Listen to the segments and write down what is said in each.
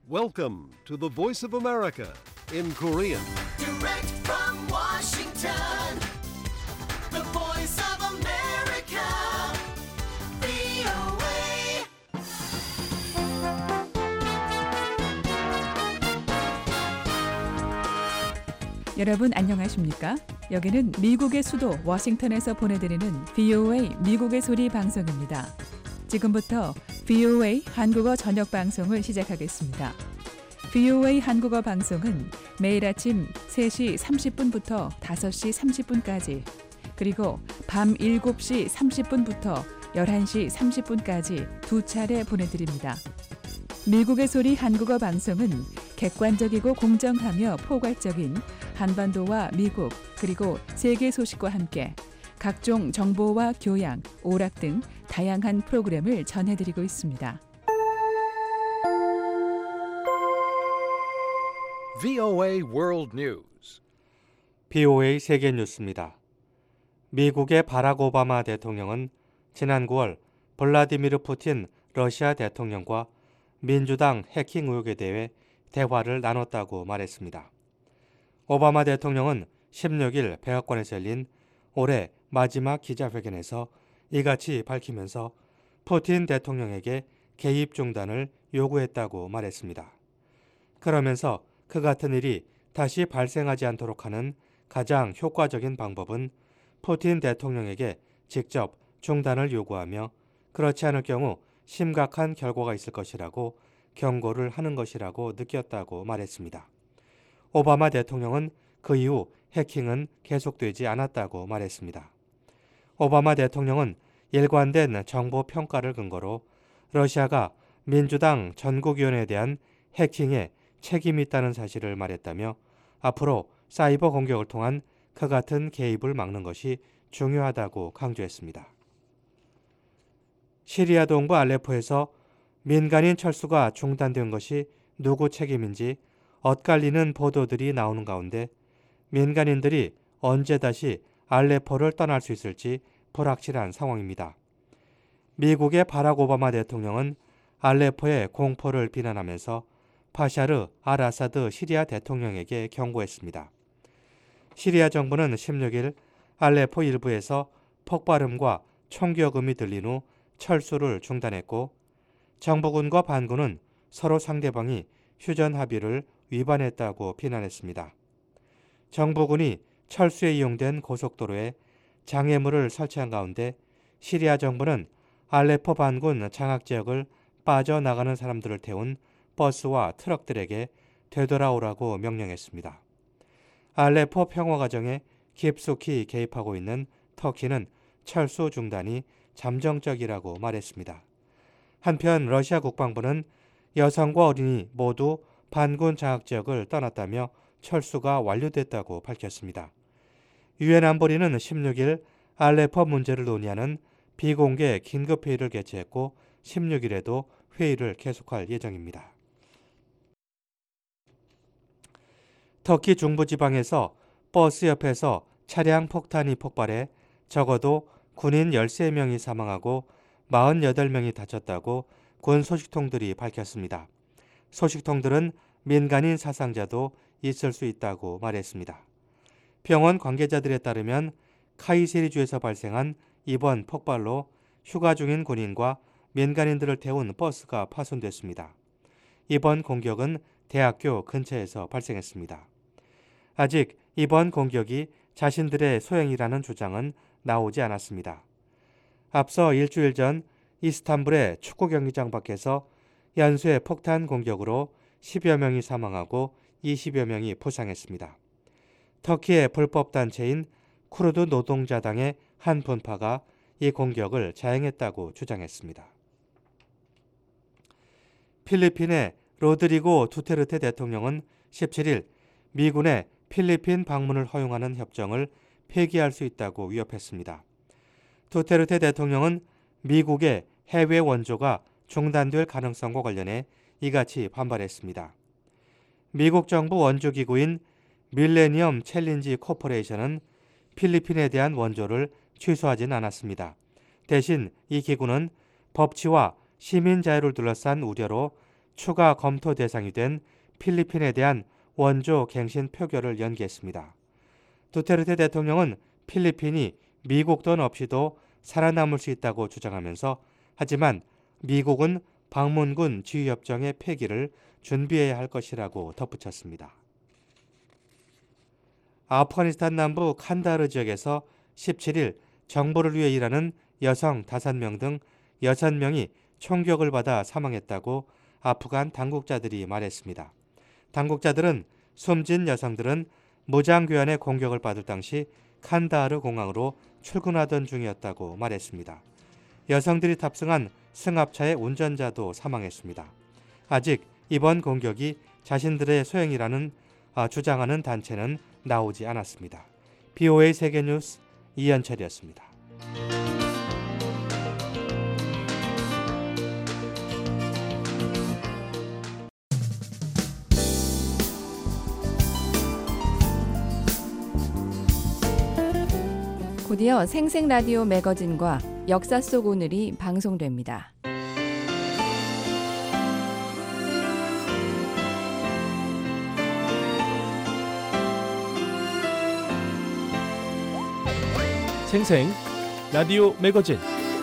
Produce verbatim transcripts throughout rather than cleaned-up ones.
Welcome to the Voice of America in Korean. Direct from Washington, the Voice of America, 브이오에이. 여러분 안녕하십니까? 여기는 미국의 수도 워싱턴에서 보내드리는 브이오에이 미국의 소리 방송입니다. 지금부터 브이오에이 한국어 저녁 방송을 시작하겠습니다. 브이오에이 한국어 방송은 매일 아침 세 시 삼십 분부터 다섯 시 삼십 분까지 그리고 밤 일곱 시 삼십 분부터 열한 시 삼십 분까지 두 차례 보내드립니다. 미국의 소리 한국어 방송은 객관적이고 공정하며 포괄적인 한반도와 미국 그리고 세계 소식과 함께 각종 정보와 교양, 오락 등 다양한 프로그램을 전해드리고 있습니다. 브이오에이 World News. 브이오에이 세계 뉴스입니다. 미국의 바락 오바마 대통령은 지난 구월 블라디미르 푸틴 러시아 대통령과 민주당 해킹 의혹에 대해 대화를 나눴다고 말했습니다. 오바마 대통령은 십육 일 백악관에서 열린 올해 마지막 기자회견에서 이같이 밝히면서 푸틴 대통령에게 개입 중단을 요구했다고 말했습니다. 그러면서 그 같은 일이 다시 발생하지 않도록 하는 가장 효과적인 방법은 푸틴 대통령에게 직접 중단을 요구하며 그렇지 않을 경우 심각한 결과가 있을 것이라고 경고를 하는 것이라고 느꼈다고 말했습니다. 오바마 대통령은 그 이후 해킹은 계속되지 않았다고 말했습니다. 오바마 대통령은 일관된 정보 평가를 근거로 러시아가 민주당 전국위원회에 대한 해킹에 책임이 있다는 사실을 말했다며 앞으로 사이버 공격을 통한 그 같은 개입을 막는 것이 중요하다고 강조했습니다. 시리아 동부 알레포에서 민간인 철수가 중단된 것이 누구 책임인지 엇갈리는 보도들이 나오는 가운데 민간인들이 언제 다시 알레포를 떠날 수 있을지 불확실한 상황입니다. 미국의 바락 오바마 대통령은 알레포의 공포를 비난하면서 바샤르 알아사드 시리아 대통령에게 경고했습니다. 시리아 정부는 십육 일 알레포 일부에서 폭발음과 총격음이 들린 후 철수를 중단했고 정부군과 반군은 서로 상대방이 휴전 합의를 위반했다고 비난했습니다. 정부군이 철수에 이용된 고속도로에 장애물을 설치한 가운데 시리아 정부는 알레포 반군 장악지역을 빠져나가는 사람들을 태운 버스와 트럭들에게 되돌아오라고 명령했습니다. 알레포 평화과정에 깊숙이 개입하고 있는 터키는 철수 중단이 잠정적이라고 말했습니다. 한편 러시아 국방부는 여성과 어린이 모두 반군 장악지역을 떠났다며 철수가 완료됐다고 밝혔습니다. 유엔 안보리는 십육 일 알레포 문제를 논의하는 비공개 긴급회의를 개최했고 십육 일에도 회의를 계속할 예정입니다. 터키 중부지방에서 버스 옆에서 차량 폭탄이 폭발해 적어도 군인 열세 명이 사망하고 사십팔 명이 다쳤다고 군 소식통들이 밝혔습니다. 소식통들은 민간인 사상자도 있을 수 있다고 말했습니다. 병원 관계자들에 따르면 카이세리주에서 발생한 이번 폭발로 휴가 중인 군인과 민간인들을 태운 버스가 파손됐습니다. 이번 공격은 대학교 근처에서 발생했습니다. 아직 이번 공격이 자신들의 소행이라는 주장은 나오지 않았습니다. 앞서 일주일 전 이스탄불의 축구 경기장 밖에서 연쇄 폭탄 공격으로 십여 명이 사망하고 이십여 명이 부상했습니다. 터키의 불법 단체인 쿠르드 노동자당의 한 분파가 이 공격을 자행했다고 주장했습니다. 필리핀의 로드리고 두테르테 대통령은 십칠 일 미군의 필리핀 방문을 허용하는 협정을 폐기할 수 있다고 위협했습니다. 두테르테 대통령은 미국의 해외 원조가 중단될 가능성과 관련해 이같이 반발했습니다. 미국 정부 원조기구인 밀레니엄 챌린지 코퍼레이션은 필리핀에 대한 원조를 취소하진 않았습니다. 대신 이 기구는 법치와 시민 자유를 둘러싼 우려로 추가 검토 대상이 된 필리핀에 대한 원조 갱신 표결을 연기했습니다. 두테르테 대통령은 필리핀이 미국 돈 없이도 살아남을 수 있다고 주장하면서 하지만 미국은 방문군 지휘협정의 폐기를 준비해야 할 것이라고 덧붙였습니다. 아프가니스탄 남부 칸다하르 지역에서 십칠 일 정부를 위해 일하는 여성 다섯 명 등 여섯 명이 총격을 받아 사망했다고 아프간 당국자들이 말했습니다. 당국자들은 숨진 여성들은 무장교환의 공격을 받을 당시 칸다하르 공항으로 출근하던 중이었다고 말했습니다. 여성들이 탑승한 승합차의 운전자도 사망했습니다. 아직 이번 공격이 자신들의 소행이라는 아, 주장하는 단체는 나오지 않았습니다. 비오에이 세계뉴스 이현철이었습니다. 곧이어 생생라디오 매거진과 역사 속 오늘이 방송됩니다. 생생 라디오 매거진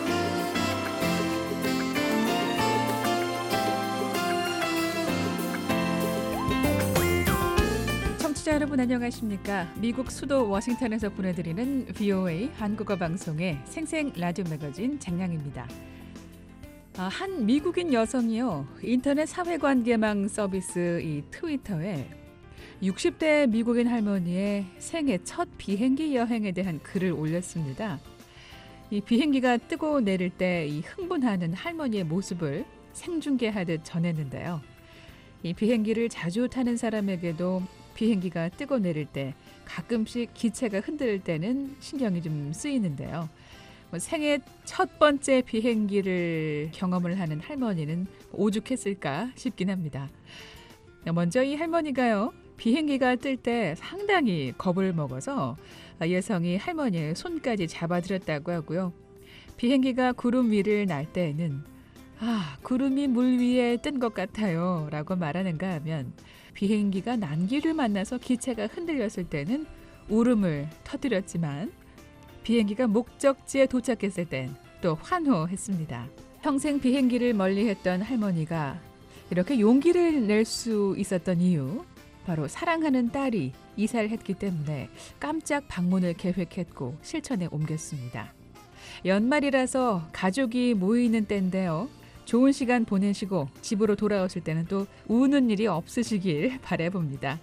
청취자 여러분 안녕하십니까? 미국 수도 워싱턴에서 보내드리는 비오에이 한국어 방송의 생생 라디오 매거진 장량입니다. 아, 한 미국인 여성이요 인터넷 사회관계망 서비스 이 트위터에 육십 대 미국인 할머니의 생애 첫 비행기 여행에 대한 글을 올렸습니다. 이 비행기가 뜨고 내릴 때 이 흥분하는 할머니의 모습을 생중계하듯 전했는데요. 이 비행기를 자주 타는 사람에게도 비행기가 뜨고 내릴 때 가끔씩 기체가 흔들릴 때는 신경이 좀 쓰이는데요. 뭐 생애 첫 번째 비행기를 경험을 하는 할머니는 오죽했을까 싶긴 합니다. 먼저 이 할머니가요. 비행기가 뜰 때 상당히 겁을 먹어서 여성이 할머니의 손까지 잡아들였다고 하고요. 비행기가 구름 위를 날 때에는 아, 구름이 물 위에 뜬 것 같아요 라고 말하는가 하면 비행기가 난기를 만나서 기체가 흔들렸을 때는 울음을 터뜨렸지만 비행기가 목적지에 도착했을 땐 또 환호했습니다. 평생 비행기를 멀리했던 할머니가 이렇게 용기를 낼 수 있었던 이유 바로 사랑하는 딸이 이사를 했기 때문에 깜짝 방문을 계획했고 실천에 옮겼습니다. 연말이라서 가족이 모이는 때인데요. 좋은 시간 보내시고 집으로 돌아오실 때는 또 우는 일이 없으시길 바라봅니다.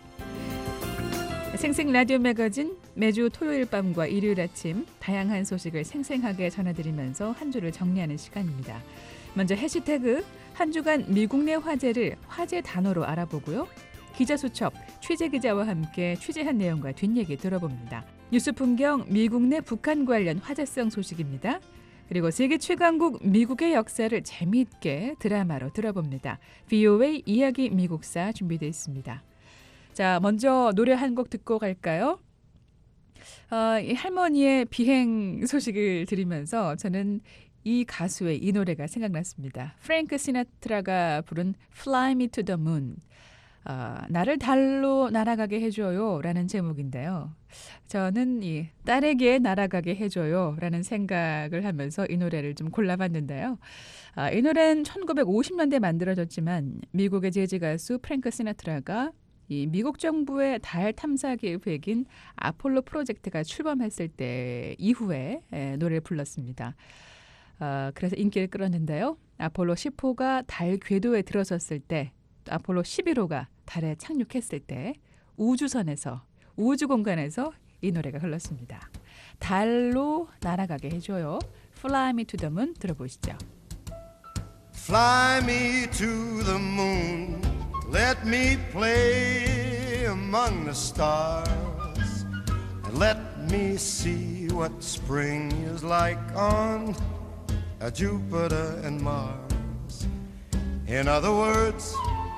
생생 라디오 매거진 매주 토요일 밤과 일요일 아침 다양한 소식을 생생하게 전해드리면서 한 주를 정리하는 시간입니다. 먼저 해시태그 한 주간 미국 내 화제를 화제 단어로 알아보고요. 기자수첩 취재기자와 함께 취재한 내용과 뒷얘기 들어봅니다. 뉴스 풍경 미국 내 북한 관련 화제성 소식입니다. 그리고 세계 최강국 미국의 역사를 재미있게 드라마로 들어봅니다. 비오에이 이야기 미국사 준비되어 있습니다. 자, 먼저 노래 한 곡 듣고 갈까요? 어, 이 할머니의 비행 소식을 들으면서 저는 이 가수의 이 노래가 생각났습니다. 프랭크 시나트라가 부른 Fly Me to the Moon. 어, 나를 달로 날아가게 해줘요 라는 제목인데요. 저는 이 딸에게 날아가게 해줘요 라는 생각을 하면서 이 노래를 좀 골라봤는데요. 아, 이 노래는 천구백오십 년대에 만들어졌지만 미국의 재즈 가수 프랭크 시나트라가 이 미국 정부의 달 탐사 계획인 아폴로 프로젝트가 출범했을 때 이후에 에, 노래를 불렀습니다. 어, 그래서 인기를 끌었는데요. 아폴로 십 호가 달 궤도에 들어섰을 때 아폴로 십일 호가 달에 착륙했을 때 우주선에서 우주 공간에서 이 노래가 흘렀습니다. 달로 날아가게 해줘요. Fly Me to the Moon 들어보시죠. Fly me to the moon, let me play among the stars, and let me see what spring is like on Jupiter and Mars. In other words,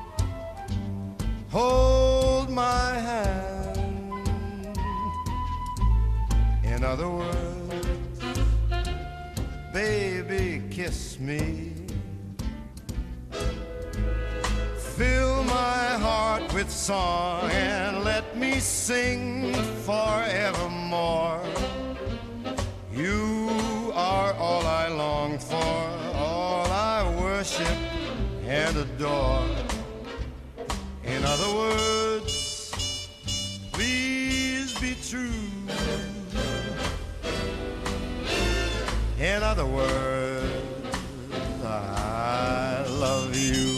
hold my hand. In other words, baby, kiss me. with song and let me sing forevermore. You are all I long for, all I worship and adore. In other words, please be true. In other words, I love you.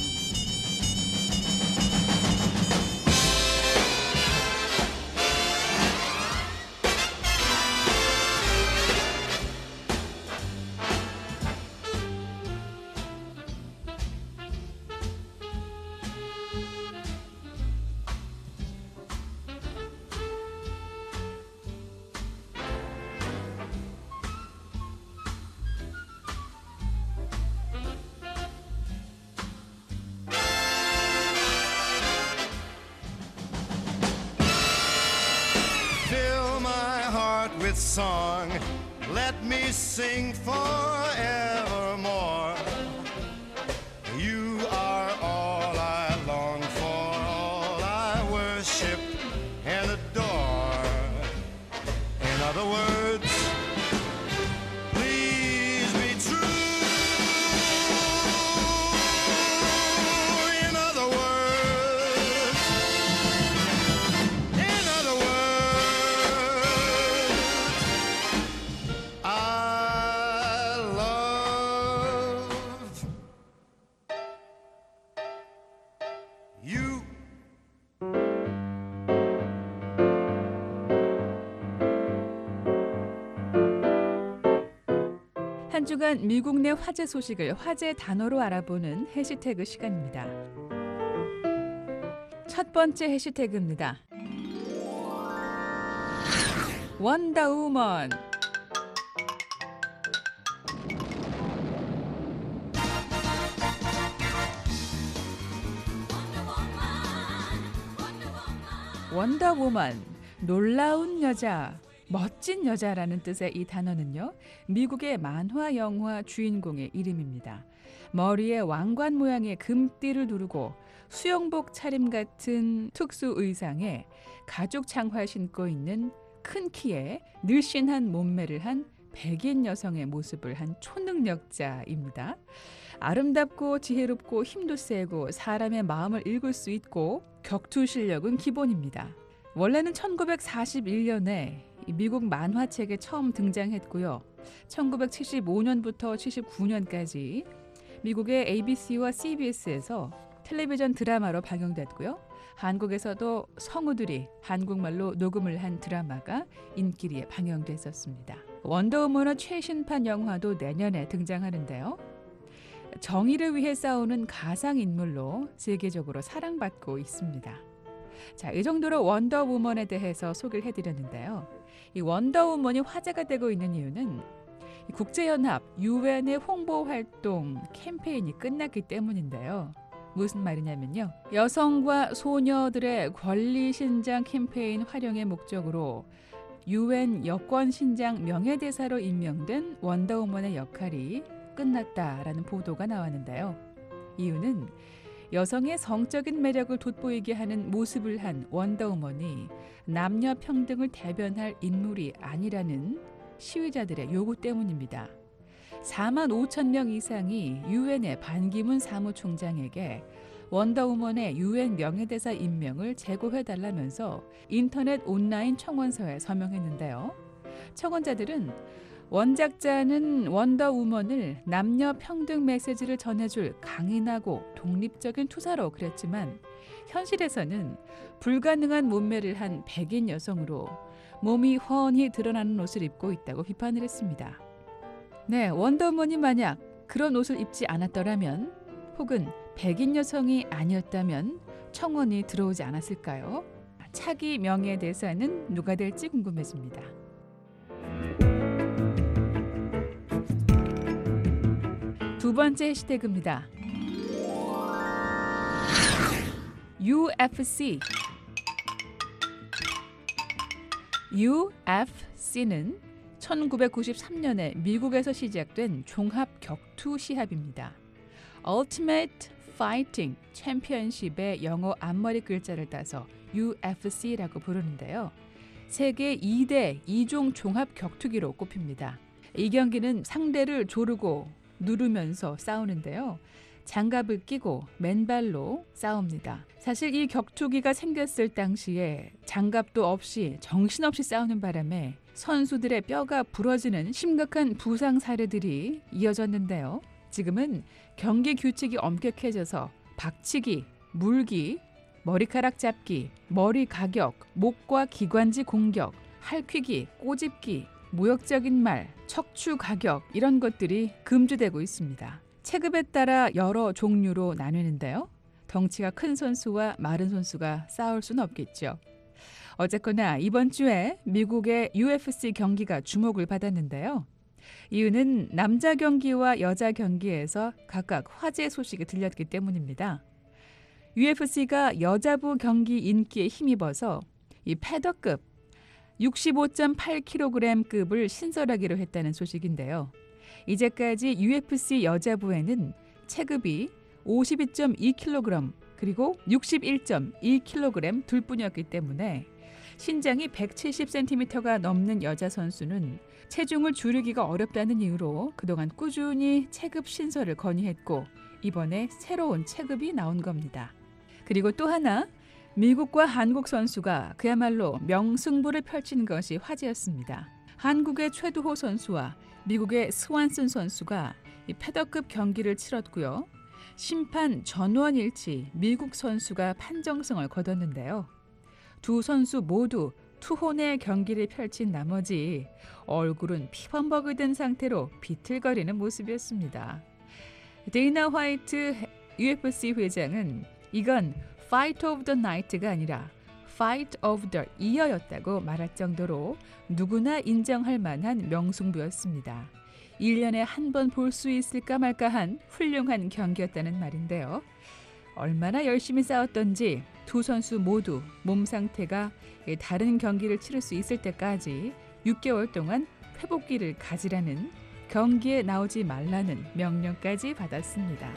With song, let me sing forevermore. You are all I long for, all I worship and adore. In other words, please be true. In other words, in other words, 한 주간 미국 내 화제 소식을 화제 단어로 알아보는 해시태그 시간입니다. 첫 번째 해시태그입니다. 원더우먼. 원더우먼, 놀라운 여자, 멋진 여자라는 뜻의 이 단어는요, 미국의 만화 영화 주인공의 이름입니다. 머리에 왕관 모양의 금띠를 두르고 수영복 차림 같은 특수 의상에 가죽 장화를 신고 있는 큰 키에 늘씬한 몸매를 한 백인 여성의 모습을 한 초능력자입니다. 아름답고 지혜롭고 힘도 세고 사람의 마음을 읽을 수 있고 격투 실력은 기본입니다. 원래는 천구백사십일 년에 미국 만화책에 처음 등장했고요. 천구백칠십오 년부터 칠십구 년까지 미국의 에이비씨와 씨비에스에서 텔레비전 드라마로 방영됐고요. 한국에서도 성우들이 한국말로 녹음을 한 드라마가 인기리에 방영됐었습니다. 원더우먼의 최신판 영화도 내년에 등장하는데요. 정의를 위해 싸우는 가상인물로 세계적으로 사랑받고 있습니다. 자, 이 정도로 원더우먼에 대해서 소개를 해드렸는데요. 이 원더우먼이 화제가 되고 있는 이유는 국제연합 유엔의 홍보활동 캠페인이 끝났기 때문인데요. 무슨 말이냐면요. 여성과 소녀들의 권리 신장 캠페인 활용의 목적으로 유엔 여권 신장 명예대사로 임명된 원더우먼의 역할이 끝났다라는 보도가 나왔는데요. 이유는 여성의 성적인 매력을 돋보이게 하는 모습을 한 원더우먼이 남녀 평등을 대변할 인물이 아니라는 시위자들의 요구 때문입니다. 사만 오천 명 이상이 유엔의 반기문 사무총장에게 원더우먼의 유엔 명예대사 임명을 재고해달라면서 인터넷 온라인 청원서에 서명했는데요. 청원자들은 원작자는 원더우먼을 남녀 평등 메시지를 전해줄 강인하고 독립적인 투사로 그렸지만 현실에서는 불가능한 몸매를 한 백인 여성으로 몸이 훤히 드러나는 옷을 입고 있다고 비판을 했습니다. 네, 원더우먼이 만약 그런 옷을 입지 않았더라면 혹은 백인 여성이 아니었다면 청원이 들어오지 않았을까요? 차기 명예대사는 누가 될지 궁금해집니다. 두 번째 해시태그입니다. 유에프씨. 유에프씨는 천구백구십삼 년에 미국에서 시작된 종합 격투 시합입니다. Ultimate Fighting 챔피언십의 영어 앞머리 글자를 따서 유에프씨라고 부르는데요. 세계 이 대 이종 종합 격투기로 꼽힙니다. 이 경기는 상대를 조르고 누르면서 싸우는데요. 장갑을 끼고 맨발로 싸웁니다. 사실 이 격투기가 생겼을 당시에 장갑도 없이 정신없이 싸우는 바람에 선수들의 뼈가 부러지는 심각한 부상 사례들이 이어졌는데요. 지금은 경기 규칙이 엄격해져서 박치기, 물기, 머리카락 잡기, 머리 가격, 목과 기관지 공격, 할퀴기, 꼬집기, 모욕적인 말, 척추 가격 이런 것들이 금지되고 있습니다. 체급에 따라 여러 종류로 나뉘는데요. 덩치가 큰 선수와 마른 선수가 싸울 수는 없겠죠. 어쨌거나 이번 주에 미국의 유에프씨 경기가 주목을 받았는데요. 이유는 남자 경기와 여자 경기에서 각각 화제 소식이 들렸기 때문입니다. 유에프씨가 여자부 경기 인기에 힘입어서 이 패더급 육십오 점 팔 킬로그램급을 신설하기로 했다는 소식인데요. 이제까지 유에프씨 여자부에는 체급이 오십이 점 이 킬로그램 그리고 육십일 점 이 킬로그램 둘 뿐이었기 때문에 신장이 백칠십 센티미터가 넘는 여자 선수는 체중을 줄이기가 어렵다는 이유로 그동안 꾸준히 체급 신설을 건의했고 이번에 새로운 체급이 나온 겁니다. 그리고 또 하나 미국과 한국 선수가 그야말로 명승부를 펼친 것이 화제였습니다. 한국의 최두호 선수와 미국의 스완슨 선수가 이 패더급 경기를 치렀고요. 심판 전원일치 미국 선수가 판정승을 거뒀는데요. 두 선수 모두 투혼의 경기를 펼친 나머지 얼굴은 피범벅이 된 상태로 비틀거리는 모습이었습니다. 데이나 화이트 유에프씨 회장은 이건 Fight of the Night가 아니라 Fight of the Year였다고 말할 정도로 누구나 인정할 만한 명승부였습니다. 일 년에 한 번 볼 수 있을까 말까한 훌륭한 경기였다는 말인데요. 얼마나 열심히 싸웠던지 두 선수 모두 몸 상태가 다른 경기를 치를 수 있을 때까지 육 개월 동안 회복기를 가지라는 경기에 나오지 말라는 명령까지 받았습니다.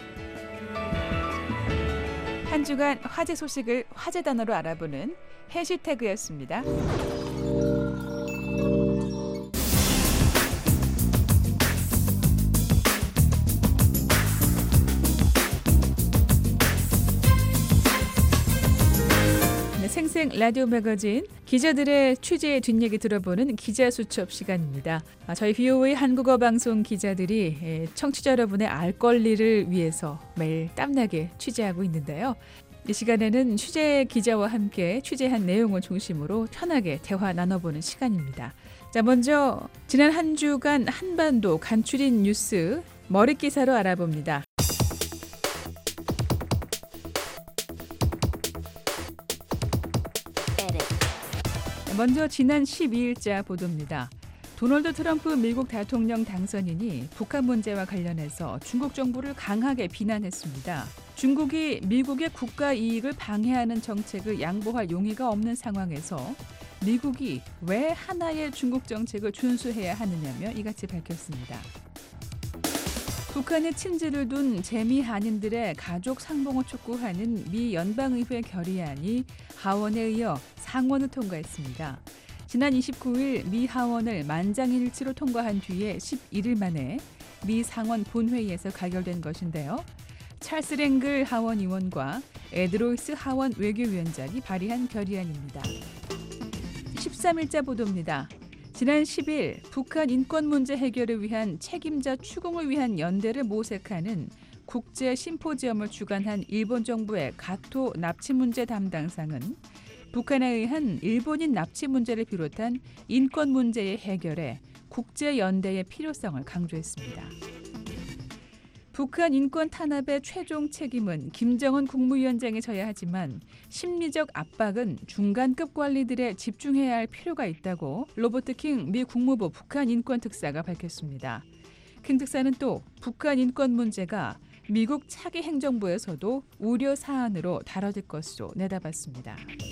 한 주간 화제 소식을 화제 단어로 알아보는 해시태그였습니다. 생생 라디오 매거진 기자들의 취재 뒷얘기 들어보는 기자수첩 시간입니다. 저희 비오에이 한국어 방송 기자들이 청취자 여러분의 알 권리를 위해서 매일 땀나게 취재하고 있는데요. 이 시간에는 취재 기자와 함께 취재한 내용을 중심으로 편하게 대화 나눠보는 시간입니다. 자, 먼저 지난 한 주간 한반도 간추린 뉴스 머릿기사로 알아봅니다. 먼저 지난 십이일자 보도입니다. 도널드 트럼프 미국 대통령 당선인이 북한 문제와 관련해서 중국 정부를 강하게 비난했습니다. 중국이 미국의 국가 이익을 방해하는 정책을 양보할 용의가 없는 상황에서 미국이 왜 하나의 중국 정책을 준수해야 하느냐며 이같이 밝혔습니다. 북한의 친지를 둔 재미 한인들의 가족 상봉을 촉구하는 미 연방의회 결의안이 하원에 이어 상원을 통과했습니다. 지난 이십구일 미 하원을 만장일치로 통과한 뒤에 십일일 만에 미 상원 본회의에서 가결된 것인데요. 찰스 랭글 하원 의원과 에드로이스 하원 외교위원장이 발의한 결의안입니다. 십삼일자 보도입니다. 지난 십일 북한 인권 문제 해결을 위한 책임자 추궁을 위한 연대를 모색하는 국제 심포지엄을 주관한 일본 정부의 가토 납치 문제 담당상은 북한에 의한 일본인 납치 문제를 비롯한 인권 문제의 해결에 국제 연대의 필요성을 강조했습니다. 북한 인권 탄압의 최종 책임은 김정은 국무위원장이 져야 하지만 심리적 압박은 중간급 관리들에 집중해야 할 필요가 있다고 로버트 킹 미 국무부 북한 인권 특사가 밝혔습니다. 킹 특사는 또 북한 인권 문제가 미국 차기 행정부에서도 우려 사안으로 다뤄질 것으로 내다봤습니다.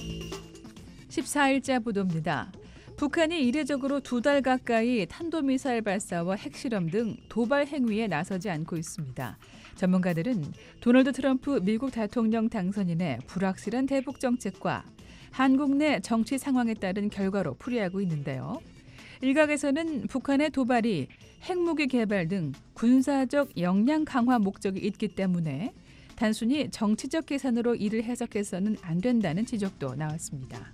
십사일자 보도입니다. 북한이 이례적으로 두 달 가까이 탄도미사일 발사와 핵실험 등 도발 행위에 나서지 않고 있습니다. 전문가들은 도널드 트럼프 미국 대통령 당선인의 불확실한 대북 정책과 한국 내 정치 상황에 따른 결과로 풀이하고 있는데요. 일각에서는 북한의 도발이 핵무기 개발 등 군사적 역량 강화 목적이 있기 때문에 단순히 정치적 계산으로 이를 해석해서는 안 된다는 지적도 나왔습니다.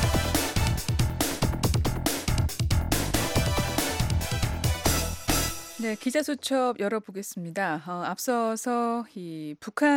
네, 기자수첩 열어보겠습니다. 어, 앞서서 이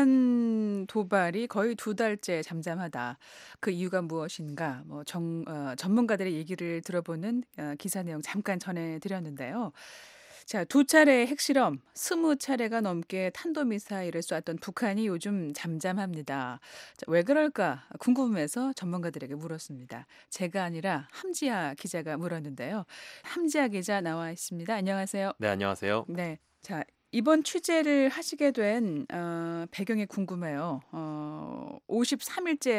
북한 도발이 거의 두 달째 잠잠하다. 그 이유가 무엇인가? 뭐 정, 어, 전문가들의 얘기를 들어보는 어, 기사 내용 잠깐 전해드렸는데요. 자, 두 차례 핵실험, 스무 차례가 넘게 탄도미사일을 쐈던 북한이 요즘 잠잠합니다. 자, 왜 그럴까 궁금해서 전문가들에게 물었습니다. 제가 아니라 함지아 기자가 물었는데요. 함지아 기자 나와 있습니다. 안녕하세요. 네, 안녕하세요. 네, 자 이번 취재를 하시게 된 어, 배경이 궁금해요. 어, 오십삼 일째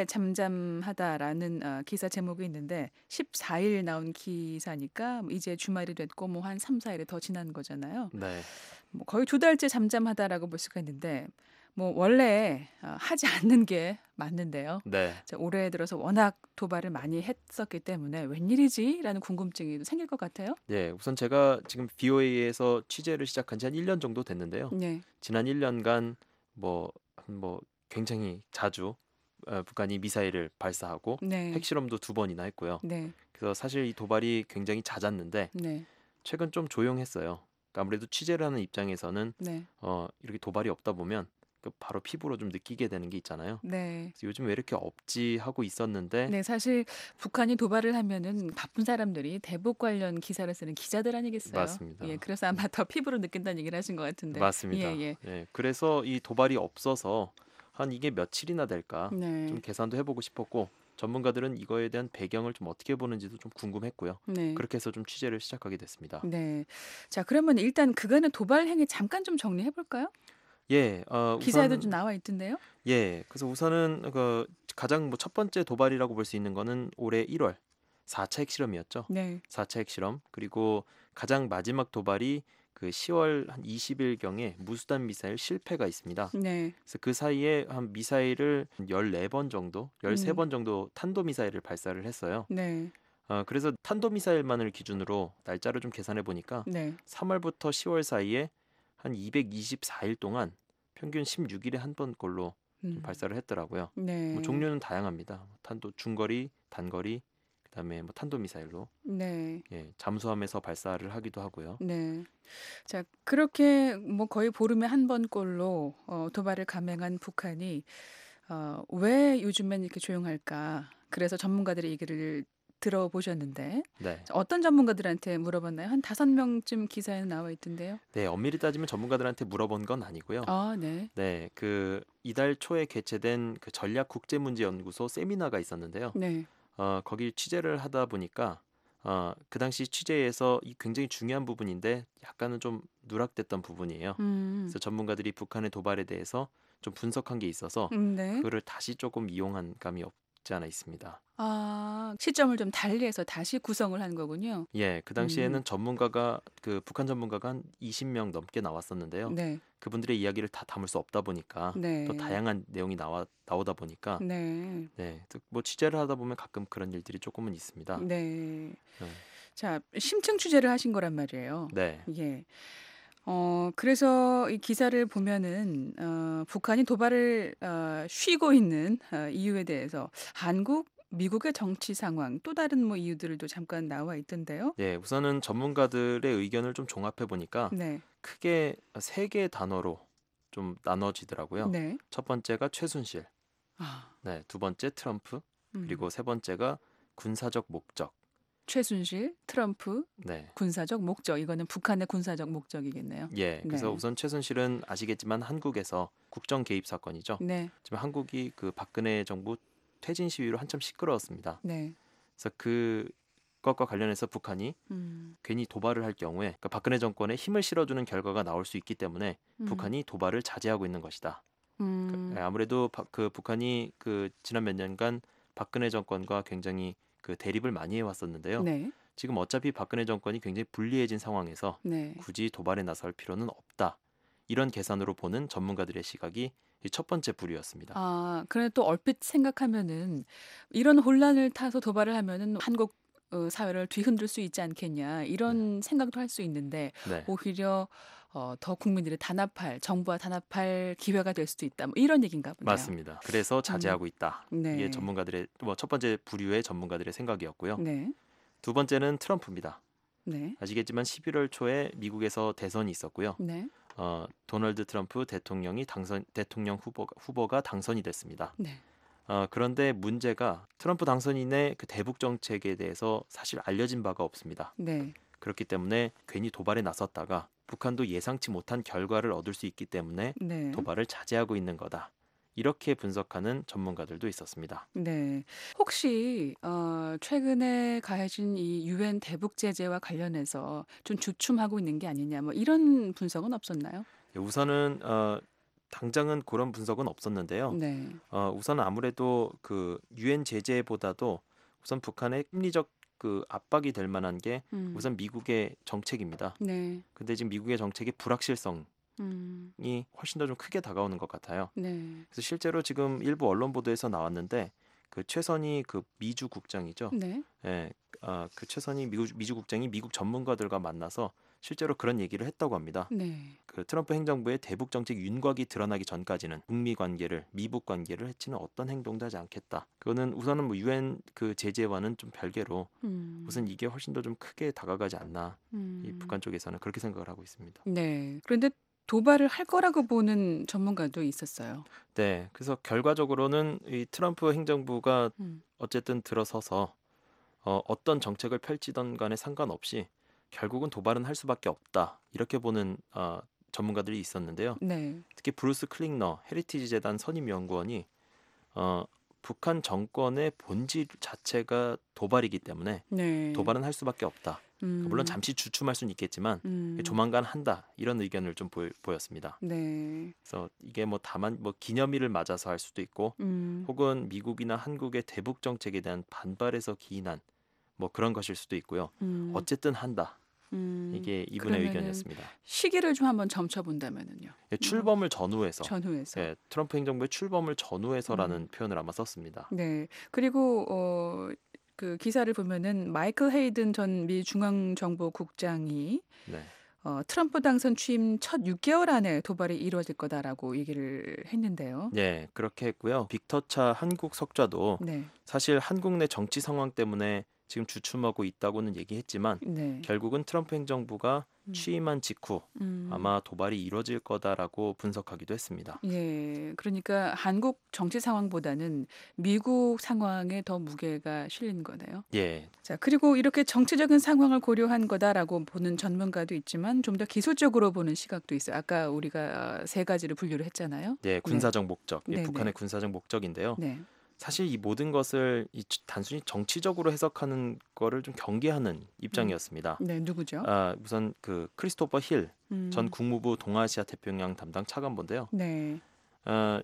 잠잠하다라는 어, 기사 제목이 있는데 십사 일 나온 기사니까 이제 주말이 됐고 뭐 한 삼, 사 일이 더 지난 거잖아요. 네. 뭐 거의 두 달째 잠잠하다라고 볼 수가 있는데 뭐 원래 어, 하지 않는 게 맞는데요. 네. 자, 올해 들어서 워낙 도발을 많이 했었기 때문에 웬일이지? 라는 궁금증이 생길 것 같아요. 예, 우선 제가 지금 비오에이에서 취재를 시작한 지 한 일 년 정도 됐는데요. 네. 지난 일 년간 뭐, 뭐 굉장히 자주 어, 북한이 미사일을 발사하고 네. 핵실험도 두 번이나 했고요. 네. 그래서 사실 이 도발이 굉장히 잦았는데 네. 최근 좀 조용했어요. 그러니까 아무래도 취재를 하는 입장에서는 네. 어, 이렇게 도발이 없다 보면 그 바로 피부로 좀 느끼게 되는 게 있잖아요. 네. 그래서 요즘 왜 이렇게 없지 하고 있었는데 네, 사실 북한이 도발을 하면은 바쁜 사람들이 대북 관련 기사를 쓰는 기자들 아니겠어요? 맞습니다. 예, 그래서 아마 더 피부로 느낀다는 얘기를 하신 것 같은데. 맞습니다. 예, 예. 예, 그래서 이 도발이 없어서 한 이게 며칠이나 될까 네. 좀 계산도 해보고 싶었고 전문가들은 이거에 대한 배경을 좀 어떻게 보는지도 좀 궁금했고요. 네. 그렇게 해서 좀 취재를 시작하게 됐습니다. 네. 자, 그러면 일단 그간의 도발 행위 잠깐 좀 정리해 볼까요? 예, 어, 기사에도 우선 좀 나와 있던데요. 예, 그래서 우선은 그 가장 뭐 첫 번째 도발이라고 볼 수 있는 거는 올해 일월 사 차 핵실험이었죠. 네. 사 차 핵실험 그리고 가장 마지막 도발이 그 시월 한 이십 일경에 무수단 미사일 실패가 있습니다. 네. 그래서 그 사이에 한 미사일을 열네 번 정도, 열세 번 음. 정도 탄도 미사일을 발사를 했어요. 네. 어, 그래서 탄도 미사일만을 기준으로 날짜를 좀 계산해 보니까 네. 삼월부터 시월 사이에 한 이백이십사 일 동안 평균 십육 일에 한 번꼴로 음. 발사를 했더라고요. 네. 뭐 종류는 다양합니다. 탄도 중거리, 단거리, 그다음에 뭐 탄도 미사일로 네. 예, 잠수함에서 발사를 하기도 하고요. 네. 자, 그렇게 뭐 거의 보름에 한 번꼴로 어, 도발을 감행한 북한이 어, 왜 요즘엔 이렇게 조용할까? 그래서 전문가들의 얘기를 들어보셨는데 네. 어떤 전문가들한테 물어봤나요? 한 다섯 명쯤 기사에 나와 있던데요. 네, 엄밀히 따지면 전문가들한테 물어본 건 아니고요. 아, 네. 네, 그 이달 초에 개최된 그 전략 국제문제연구소 세미나가 있었는데요. 네. 어, 거기 취재를 하다 보니까 어, 그 당시 취재에서 이 굉장히 중요한 부분인데 약간은 좀 누락됐던 부분이에요. 음. 그래서 전문가들이 북한의 도발에 대해서 좀 분석한 게 있어서 음, 네. 그거를 다시 조금 이용한 감이 없지 않아 있습니다. 아, 시점을 좀 달리해서 다시 구성을 한 거군요. 예, 그 당시에는 음. 전문가가 그 북한 전문가가 한 이십 명 넘게 나왔었는데요. 네. 그분들의 이야기를 다 담을 수 없다 보니까 네. 또 다양한 내용이 나와 나오다 보니까 네. 네, 또 뭐 취재를 하다 보면 가끔 그런 일들이 조금은 있습니다. 네. 네. 자, 심층 취재를 하신 거란 말이에요. 네, 예. 어, 그래서 이 기사를 보면은 어, 북한이 도발을 어, 쉬고 있는 어, 이유에 대해서 한국, 미국의 정치 상황, 또 다른 뭐 이유들도 잠깐 나와 있던데요. 네, 우선은 전문가들의 의견을 좀 종합해 보니까 네. 크게 세 개의 단어로 좀 나눠지더라고요. 네. 첫 번째가 최순실, 아, 네, 두 번째 트럼프, 음. 그리고 세 번째가 군사적 목적. 최순실, 트럼프, 네, 군사적 목적. 이거는 북한의 군사적 목적이겠네요. 예, 그래서 네. 우선 최순실은 아시겠지만 한국에서 국정 개입 사건이죠. 네. 지금 한국이 그 박근혜 정부 퇴진 시위로 한참 시끄러웠습니다. 네. 그래서 그것과 관련해서 북한이 음. 괜히 도발을 할 경우에 그 박근혜 정권에 힘을 실어주는 결과가 나올 수 있기 때문에 음. 북한이 도발을 자제하고 있는 것이다. 음. 예, 아무래도 바- 그 북한이 그 지난 몇 년간 박근혜 정권과 굉장히 그 대립을 많이 해왔었는데요. 네. 지금 어차피 박근혜 정권이 굉장히 불리해진 상황에서 네. 굳이 도발에 나설 필요는 없다. 이런 계산으로 보는 전문가들의 시각이 이 첫 번째 부류였습니다. 아, 그래 또 얼핏 생각하면은 이런 혼란을 타서 도발을 하면은 한국 어, 사회를 뒤흔들 수 있지 않겠냐 이런 생각도 할 수 있는데 네. 오히려 어, 더 국민들이 단합할 정부와 단합할 기회가 될 수도 있다. 뭐 이런 얘기인가 보네요. 맞습니다. 그래서 자제하고 있다. 네. 이게 전문가들의 뭐 첫 번째 부류의 전문가들의 생각이었고요. 네. 두 번째는 트럼프입니다. 네. 아시겠지만 십일월 초에 미국에서 대선이 있었고요. 네. 어, 도널드 트럼프 대통령이 당선 대통령 후보가, 후보가 당선이 됐습니다. 네. 어, 그런데 문제가 트럼프 당선인의 그 대북 정책에 대해서 사실 알려진 바가 없습니다. 네. 그렇기 때문에 괜히 도발에 나섰다가 북한도 예상치 못한 결과를 얻을 수 있기 때문에 네. 도발을 자제하고 있는 거다. 이렇게 분석하는 전문가들도 있었습니다. 네. 혹시 어, 최근에 가해진 이 유엔 대북 제재와 관련해서 좀 주춤하고 있는 게 아니냐 뭐 이런 분석은 없었나요? 우선은 어, 당장은 그런 분석은 없었는데요. 네. 어, 우선 아무래도 그 유엔 제재보다도 우선 북한의 심리적 그 압박이 될 만한 게 음. 우선 미국의 정책입니다. 네. 근데 지금 미국의 정책의 불확실성이 음. 훨씬 더 좀 크게 다가오는 것 같아요. 네. 그래서 실제로 지금 일부 언론 보도에서 나왔는데 그 최선희 그 미주 국장이죠. 네. 예, 아, 그 최선희 미국, 미주 국장이 미국 전문가들과 만나서 실제로 그런 얘기를 했다고 합니다. 네. 그 트럼프 행정부의 대북 정책 윤곽이 드러나기 전까지는 북미 관계를 미북 관계를 해치는 어떤 행동도 하지 않겠다. 그거는 우선은 뭐 유엔 그 제재와는 좀 별개로 음. 우선 이게 훨씬 더 좀 크게 다가가지 않나. 음. 이 북한 쪽에서는 그렇게 생각을 하고 있습니다. 네. 그런데 도발을 할 거라고 보는 전문가도 있었어요. 네, 그래서 결과적으로는 이 트럼프 행정부가 음. 어쨌든 들어서서 어, 어떤 정책을 펼치던 간에 상관없이 결국은 도발은 할 수밖에 없다. 이렇게 보는 어, 전문가들이 있었는데요. 네. 특히 브루스 클링너 헤리티지 재단 선임 연구원이 어, 북한 정권의 본질 자체가 도발이기 때문에 네. 도발은 할 수밖에 없다. 음. 물론 잠시 주춤할 수는 있겠지만 음. 조만간 한다. 이런 의견을 좀 보여, 보였습니다. 네. 그래서 이게 뭐 다만 뭐 기념일을 맞아서 할 수도 있고 음. 혹은 미국이나 한국의 대북 정책에 대한 반발에서 기인한 뭐 그런 것일 수도 있고요. 음. 어쨌든 한다. 음. 이게 이분의 그러면은 의견이었습니다. 시기를 좀 한번 점쳐 본다면은요. 예, 출범을 전후해서 전후에서. 예, 트럼프 행정부의 출범을 전후해서라는 음. 표현을 아마 썼습니다. 네. 그리고 어, 그 기사를 보면은 마이클 헤이든 전 미 중앙정보국장이 네. 어, 트럼프 당선 취임 첫 육 개월 안에 도발이 이루어질 거다라고 얘기를 했는데요. 예, 그렇게 했고요. 빅터차 한국 석좌도 네. 사실 한국 내 정치 상황 때문에 지금 주춤하고 있다고는 얘기했지만 네. 결국은 트럼프 행정부가 음. 취임한 직후 음. 아마 도발이 이루어질 거다라고 분석하기도 했습니다. 예, 그러니까 한국 정치 상황보다는 미국 상황에 더 무게가 실린 거네요. 예, 자, 그리고 이렇게 정치적인 상황을 고려한 거다라고 보는 전문가도 있지만 좀 더 기술적으로 보는 시각도 있어요. 아까 우리가 세 가지를 분류를 했잖아요. 네, 군사적 목적, 예, 네, 북한의 네. 군사적 목적인데요. 네. 사실 이 모든 것을 이 주- 단순히 정치적으로 해석하는 거를 좀 경계하는 입장이었습니다. 네, 누구죠? 아, 우선 그 크리스토퍼 힐 음. 전 국무부 동아시아 태평양 담당 차관보인데요. 네. 아,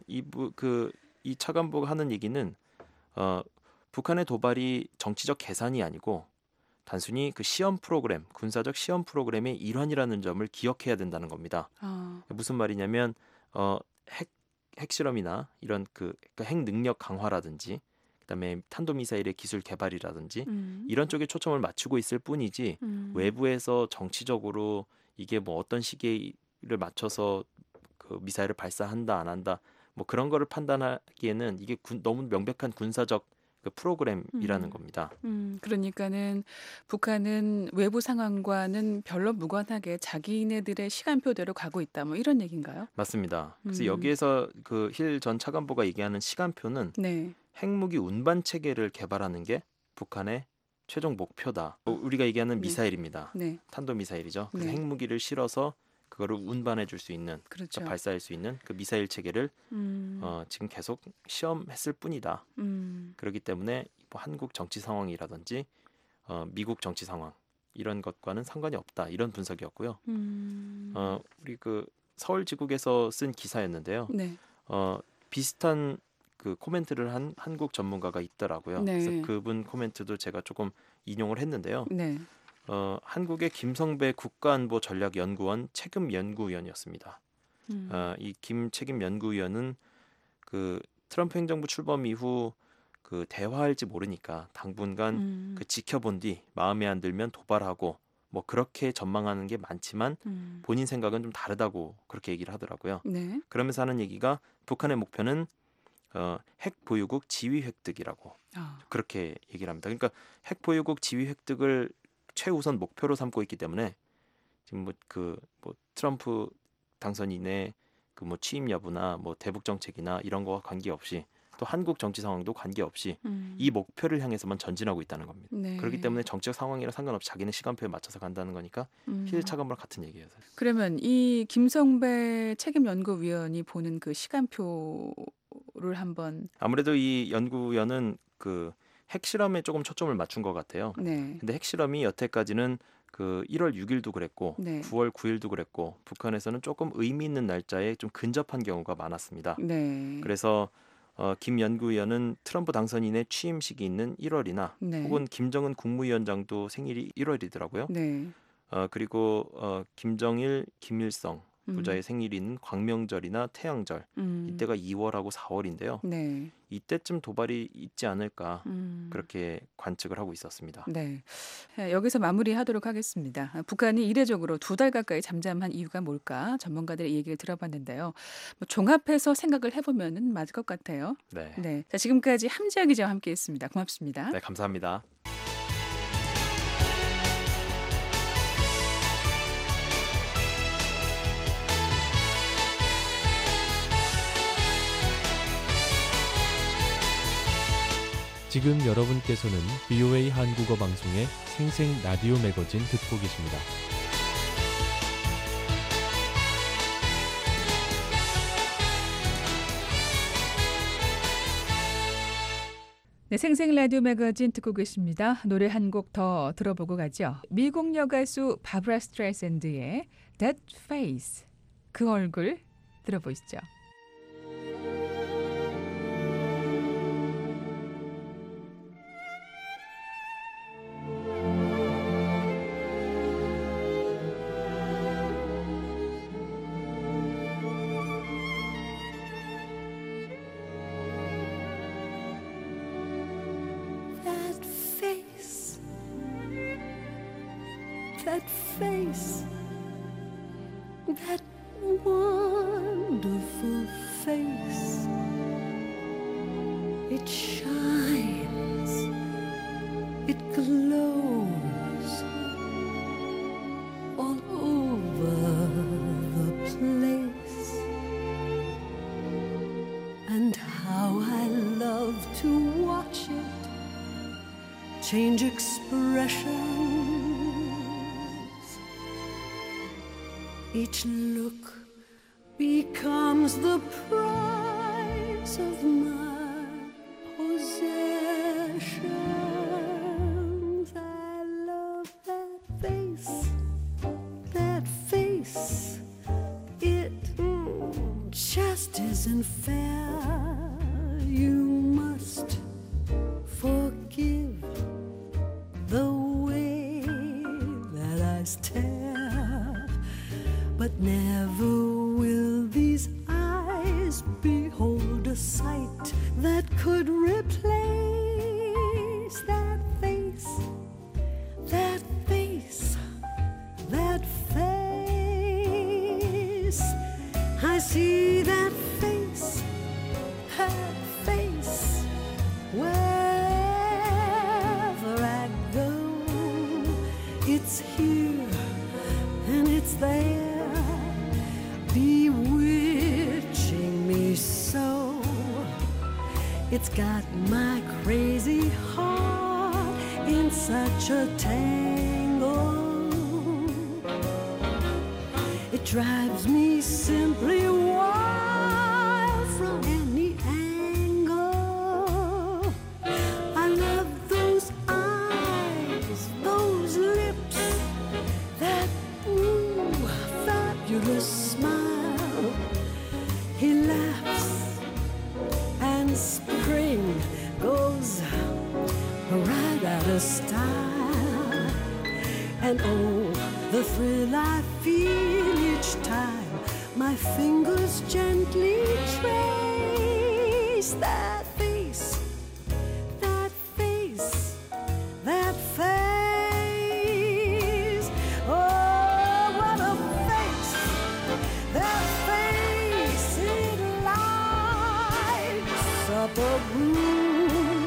이그이 차관보가 하는 얘기는 어, 북한의 도발이 정치적 계산이 아니고 단순히 그 시험 프로그램, 군사적 시험 프로그램의 일환이라는 점을 기억해야 된다는 겁니다. 아, 무슨 말이냐면 어, 핵 핵실험이나 이런 그, 그 핵 능력 강화라든지 그다음에 탄도 미사일의 기술 개발이라든지 음. 이런 쪽에 초점을 맞추고 있을 뿐이지 음. 외부에서 정치적으로 이게 뭐 어떤 시기를 맞춰서 그 미사일을 발사한다 안 한다 뭐 그런 거를 판단하기에는 이게 군, 너무 명백한 군사적 그 프로그램이라는 음. 겁니다. 음, 그러니까는 북한은 외부 상황과는 별로 무관하게 자기네들의 시간표대로 가고 있다. 뭐 이런 얘기인가요? 맞습니다. 그래서 음. 여기에서 그 힐 전 차관보가 얘기하는 시간표는 네. 핵무기 운반 체계를 개발하는 게 북한의 최종 목표다. 어, 우리가 얘기하는 네. 미사일입니다. 네. 탄도 미사일이죠. 그래서 네. 핵무기를 실어서 그거를 운반해 줄 수 있는 그렇죠. 그러니까 발사할 수 있는 그 미사일 체계를 음. 어, 지금 계속 시험했을 뿐이다. 음. 그렇기 때문에 뭐 한국 정치 상황이라든지 어, 미국 정치 상황 이런 것과는 상관이 없다. 이런 분석이었고요. 음. 어, 우리 그 서울지국에서 쓴 기사였는데요. 네. 어, 비슷한 그 코멘트를 한 한국 전문가가 있더라고요. 네. 그래서 그분 코멘트도 제가 조금 인용을 했는데요. 네. 어, 한국의 김성배 국가안보 전략연구원 책임 연구위원이었습니다. 음. 어, 이 김 책임 연구위원은 그 트럼프 행정부 출범 이후 그 대화할지 모르니까 당분간 음. 그 지켜본 뒤 마음에 안 들면 도발하고 뭐 그렇게 전망하는 게 많지만 음. 본인 생각은 좀 다르다고 그렇게 얘기를 하더라고요. 네. 그러면서 하는 얘기가 북한의 목표는 어, 핵 보유국 지위 획득이라고 아. 그렇게 얘기를 합니다. 그러니까 핵 보유국 지위 획득을 최우선 목표로 삼고 있기 때문에 지금 뭐 그 뭐 트럼프 당선인의 그 뭐 취임 여부나 뭐 대북 정책이나 이런 거와 관계없이 또 한국 정치 상황도 관계없이 음. 이 목표를 향해서만 전진하고 있다는 겁니다. 네. 그렇기 때문에 정치적 상황이랑 상관없이 자기는 시간표에 맞춰서 간다는 거니까 음. 시대착오랑 같은 얘기예요. 사실. 그러면 이 김성배 책임연구위원이 보는 그 시간표를 한번 아무래도 이 연구위원은 그 핵실험에 조금 초점을 맞춘 것 같아요. 네. 근데 핵실험이 여태까지는 그 일월 육일도 그랬고 네. 구월 구일도 그랬고 북한에서는 조금 의미 있는 날짜에 좀 근접한 경우가 많았습니다. 네. 그래서 어, 김 연구위원은 트럼프 당선인의 취임식이 있는 일월이나 네. 혹은 김정은 국무위원장도 생일이 일월이더라고요. 네. 어, 그리고 어, 김정일, 김일성 음. 부자의 생일이 있는 광명절이나 태양절 음. 이때가 이월하고 사월인데요. 네. 이때쯤 도발이 있지 않을까 음. 그렇게 관측을 하고 있었습니다. 네. 예, 여기서 마무리하도록 하겠습니다. 아, 북한이 이례적으로 두 달 가까이 잠잠한 이유가 뭘까? 전문가들의 얘기를 들어봤는데요. 뭐 종합해서 생각을 해보면 맞을 것 같아요. 네, 네. 자, 지금까지 함지아 기자와 함께했습니다. 고맙습니다. 네 감사합니다. 지금 여러분께서는 브이오에이 한국어 방송의 생생 라디오 매거진 듣고 계십니다. 네, 생생 라디오 매거진 듣고 계십니다. 노래 한 곡 더 들어보고 가죠. 미국 여가수 바브라 스트라이샌드의 That Face, 그 얼굴 들어보시죠. That face, that face, that wonderful face. It shines, it glows all over the place. And how I love to watch it change expressions. Each look becomes the prize of my possessions. I love that face, that face. It mm, just isn't fair. You must forgive the way that I stare, but never will these eyes behold a sight that could replace that face, that face, that face. I see that face, that face, wherever I go. It's here and it's there, bewitching me so. It's got my crazy heart in such a tangle. It drives me simply wild from any angle. I love those eyes, those lips, that ooh, fabulous smile. He laughs and spring goes right out of style. And oh, the thrill I feel each time my fingers gently trace that face, that face, that face. Oh, what a face, that face. It lights up a room,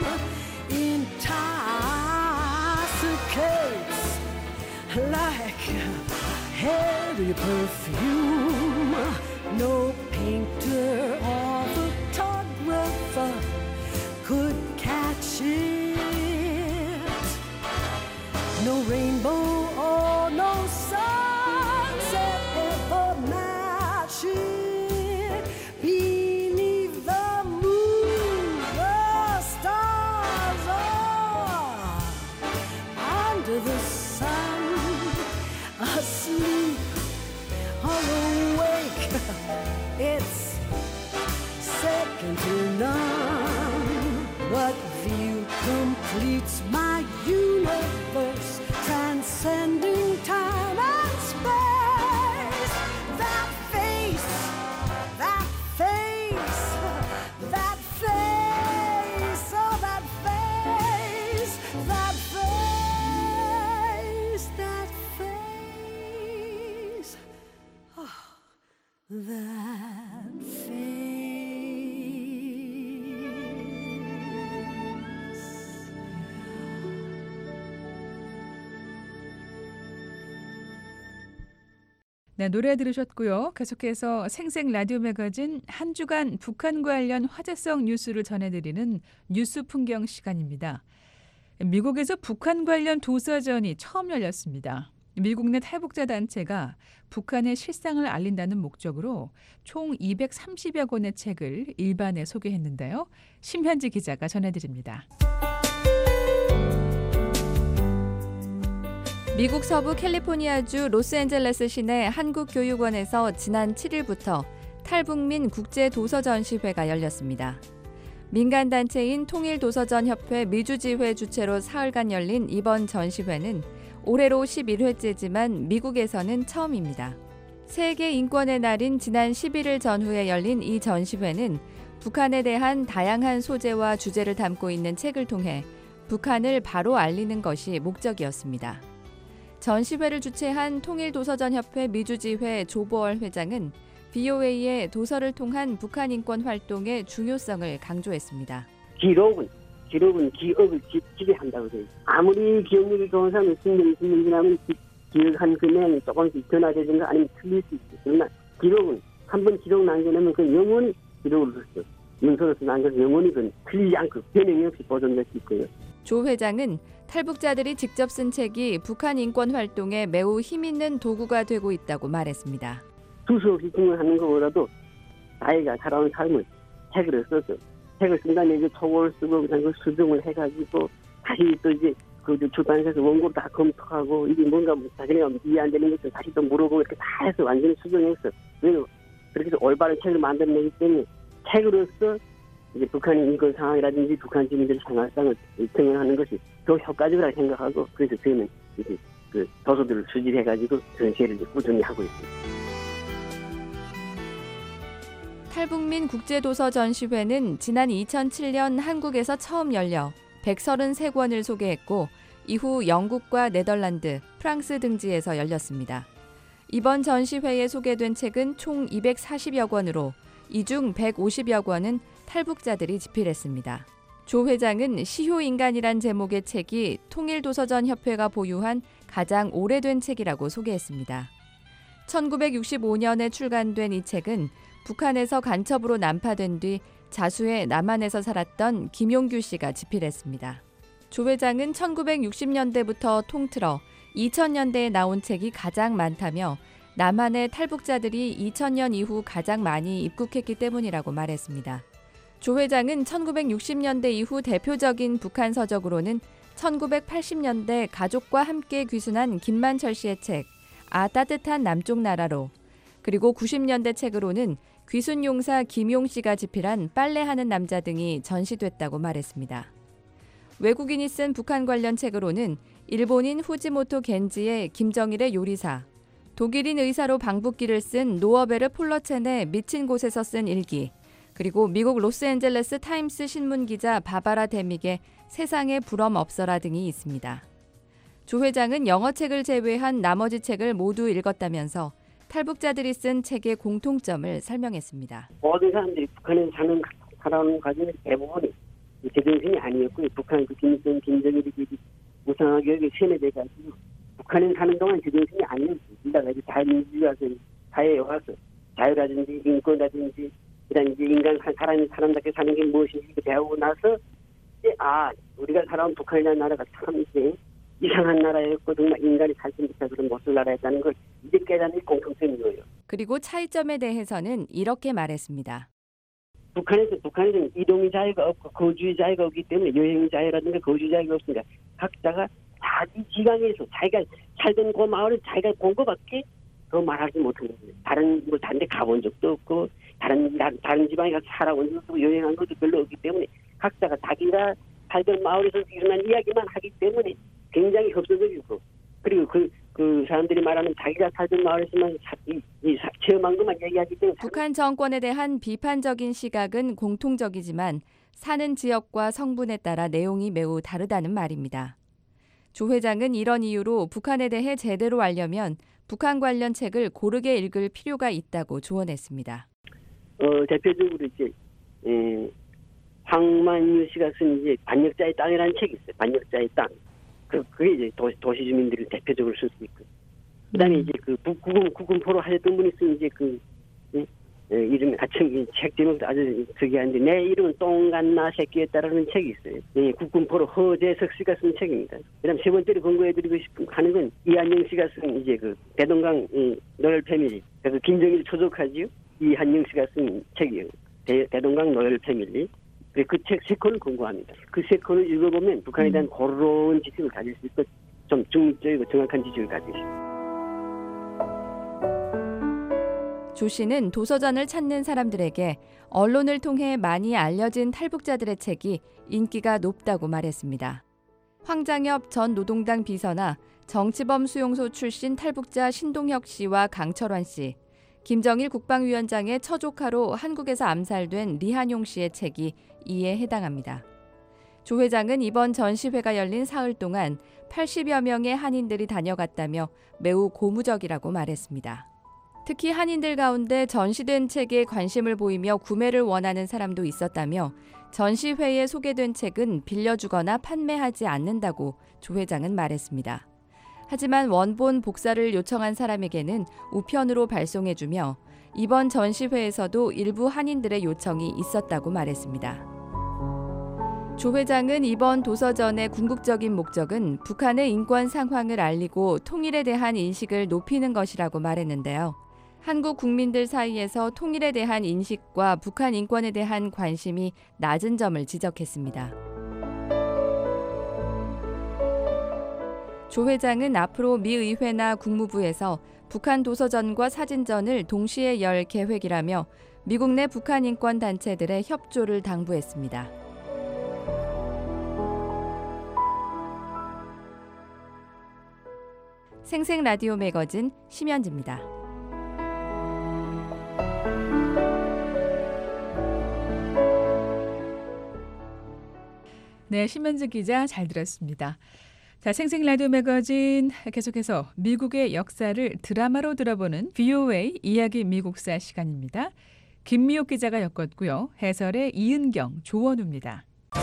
intoxicates like heavy perfume. No painter or photographer could catch it. No rainbow or no sunset ever match it. Beneath the moon, the stars are under the sun, asleep or awake. It's second to none. What view completes my universe, transcending time and space? That face, that face, that face, oh, that face, that face, that face, oh, that face. 네, 노래 들으셨고요. 계속해서 생생 라디오 매거진 한 주간 북한 관련 화제성 뉴스를 전해드리는 뉴스 풍경 시간입니다. 미국에서 북한 관련 도서전이 처음 열렸습니다. 미국 내 탈북자 단체가 북한의 실상을 알린다는 목적으로 총 이백삼십여 권의 책을 일반에 소개했는데요. 심현지 기자가 전해드립니다. 미국 서부 캘리포니아주 로스앤젤레스 시내 한국교육원에서 지난 칠 일부터 탈북민 국제도서전시회가 열렸습니다. 민간단체인 통일도서전협회 미주지회 주최로 사흘간 열린 이번 전시회는 올해로 십일 회째지만 미국에서는 처음입니다. 세계 인권의 날인 지난 십일 일 전후에 열린 이 전시회는 북한에 대한 다양한 소재와 주제를 담고 있는 책을 통해 북한을 바로 알리는 것이 목적이었습니다. 전시회를 주최한 통일도서전협회 미주지회 조보얼 회장은 비오에이의 도서를 통한 북한 인권 활동의 중요성을 강조했습니다. 기록은 기록은 기억을 지, 지배한다고 해요. 아무리 기억력이 좋은 사람이 십 년, 이십 년 지나면 기, 기억한 금액이 조금씩 변화되든가 아니면 틀릴 수 있어요. 그러나 기록은 한번 기록 남겨놓으면 그 영원히 기록을 했어요. 문서로서 남겨서 영원히 그 틀리지 않고 변형이 없이 보존될 수 있고요. 조 회장은 탈북자들이 직접 쓴 책이 북한 인권 활동에 매우 힘있는 도구가 되고 있다고 말했습니다. 두서없이 증언하는 것보다도 나이가 살아온 삶을 책으로 써서 책을 쓴 다음에 이제 초고를 쓰고 그다음 그 수정을 해가지고 다시 또 이제 그 출판사에서 원고를 다 검토하고 이게 뭔가 자기네가 이해 안 되는 것을 다시 또 물어보고 이렇게 다 해서 완전히 수정해서 그렇게 해서 올바른 책을 만들어내기 때문에 책으로서 이제 북한의 인권 상황이라든지 북한 주민들의 생활상을 증언하는 것이 더 효과적이라고 생각하고 그래서 저희는 이제 그 도서들을 수집해가지고 전시회를 이제 꾸준히 하고 있습니다. 탈북민 국제도서 전시회는 지난 이천칠 년 한국에서 처음 열려 백삼십삼 권을 소개했고 이후 영국과 네덜란드, 프랑스 등지에서 열렸습니다. 이번 전시회에 소개된 책은 총 이백사십여 권으로 이 중 백오십여 권은 탈북자들이 집필했습니다. 조 회장은 시효인간이란 제목의 책이 통일도서전협회가 보유한 가장 오래된 책이라고 소개했습니다. 천구백육십오 년에 출간된 이 책은 북한에서 간첩으로 난파된 뒤 자수해 남한에서 살았던 김용규 씨가 집필했습니다. 조 회장은 천구백육십 년대부터 통틀어 이천 년대에 나온 책이 가장 많다며 남한의 탈북자들이 이천 년 이후 가장 많이 입국했기 때문이라고 말했습니다. 조 회장은 천구백육십 년대 이후 대표적인 북한 서적으로는 천구백팔십 년대 가족과 함께 귀순한 김만철 씨의 책 아 따뜻한 남쪽 나라로, 그리고 구십 년대 책으로는 귀순용사 김용 씨가 집필한 빨래하는 남자 등이 전시됐다고 말했습니다. 외국인이 쓴 북한 관련 책으로는 일본인 후지모토 겐지의 김정일의 요리사, 독일인 의사로 방북기를 쓴 노어베르 폴러첸의 미친 곳에서 쓴 일기, 그리고 미국 로스앤젤레스 타임스 신문 기자 바바라 데믹의 세상에 부럼 없어라 등이 있습니다. 조 회장은 영어책을 제외한 나머지 책을 모두 읽었다면서 탈북자들이 쓴 책의 공통점을 설명했습니다. 모든 사람들이 북한에 사는 살아오는 과정의 대부분이 제정신이 아니었고요. 북한 그 김일성, 김정일이 무상하게 세뇌돼가지고 북한에 사는 동안 제정신이 아니었어요. 이다가 이제 자유민주주의 와서 사회에 와서 자유라든지 인권이라든지 그다음 이제 인간 사람이 사람답게 사는 게 무엇인지 배우고 나서 이제 아 우리가 살아온 북한이라는 나라가 참 이제 이상한 나라였고 정말 인간이 살지 못한 그런 못쓸 나라였다는 걸 이제 깨닫는 공통점이에요. 그리고 차이점에 대해서는 이렇게 말했습니다. 북한에서 북한에서는 이동의 자유가 없고 거주의 자유가 없기 때문에 여행 자유라든가 거주 자유가 없으니까 각자가 자기 지방에서 자기가 살던 그 마을을 자기가 본 것밖에 더 말하지 못하는 거예요. 다른 뭐 다른 데 가본 적도 없고 다른 다른 지방에 가서 살아본 적도 없고 여행한 것도 별로 없기 때문에 각자가 자기가 살던 마을에서 일어난 이야기만 하기 때문에 굉장히 협소적이고 그리고 그, 그 사람들이 말하는 자기가 살던 마을에서만 이, 이 체험한 것만 얘기하기 때문에 북한 정권에 대한 비판적인 시각은 공통적이지만 사는 지역과 성분에 따라 내용이 매우 다르다는 말입니다. 조 회장은 이런 이유로 북한에 대해 제대로 알려면 북한 관련 책을 고르게 읽을 필요가 있다고 조언했습니다. 어, 대표적으로 이제 에, 황만유 씨가 쓴 이제 반역자의 땅이라는 책이 있어요. 반역자의 땅. 그, 그게 이제 도시, 도시 주민들을 대표적으로 쓸 수 있고. 그 다음에 이제 그 구군, 구군포로 하셨던 분이 쓴 이제 그, 예? 예, 이름이 같은 책 제목도 아주 특이한데, 내 이름은 똥간나 새끼였다라는 책이 있어요. 예, 구군포로 허재석 씨가 쓴 책입니다. 그 다음 세 번째로 권고해드리고 싶은 하는 건 이한영 씨가 쓴 이제 그 대동강 이, 노열 패밀리. 그래서 김정일 초속하지요. 이한영 씨가 쓴 책이에요. 대, 대동강 노열 패밀리. 그 책 세 권을 권고합니다. 그 세 권을 읽어보면 북한에 대한 고로운 지식을 가질 수 있고 좀 중립적이고 정확한 지식을 가질 수 있습니다. 조 씨는 도서전을 찾는 사람들에게 언론을 통해 많이 알려진 탈북자들의 책이 인기가 높다고 말했습니다. 황장엽 전 노동당 비서나 정치범 수용소 출신 탈북자 신동혁 씨와 강철환 씨, 김정일 국방위원장의 처조카로 한국에서 암살된 리한용 씨의 책이 이에 해당합니다. 조 회장은 이번 전시회가 열린 사흘 동안 팔십여 명의 한인들이 다녀갔다며 매우 고무적이라고 말했습니다. 특히 한인들 가운데 전시된 책에 관심을 보이며 구매를 원하는 사람도 있었다며 전시회에 소개된 책은 빌려주거나 판매하지 않는다고 조 회장은 말했습니다. 하지만 원본 복사를 요청한 사람에게는 우편으로 발송해주며 이번 전시회에서도 일부 한인들의 요청이 있었다고 말했습니다. 조 회장은 이번 도서전의 궁극적인 목적은 북한의 인권 상황을 알리고 통일에 대한 인식을 높이는 것이라고 말했는데요. 한국 국민들 사이에서 통일에 대한 인식과 북한 인권에 대한 관심이 낮은 점을 지적했습니다. 조 회장은 앞으로 미 의회나 국무부에서 북한 도서전과 사진전을 동시에 열 계획이라며 미국 내 북한 인권 단체들의 협조를 당부했습니다. 생생 라디오 매거진 심연지입니다. 네, 심연지 기자 잘 들었습니다. 자, 생생 라디오 매거진 계속해서 미국의 역사를 드라마로 들어보는 브이오에이 이야기 미국사 시간입니다. 김미옥 기자가 엮었고요. 해설의 이은경, 조원우입니다.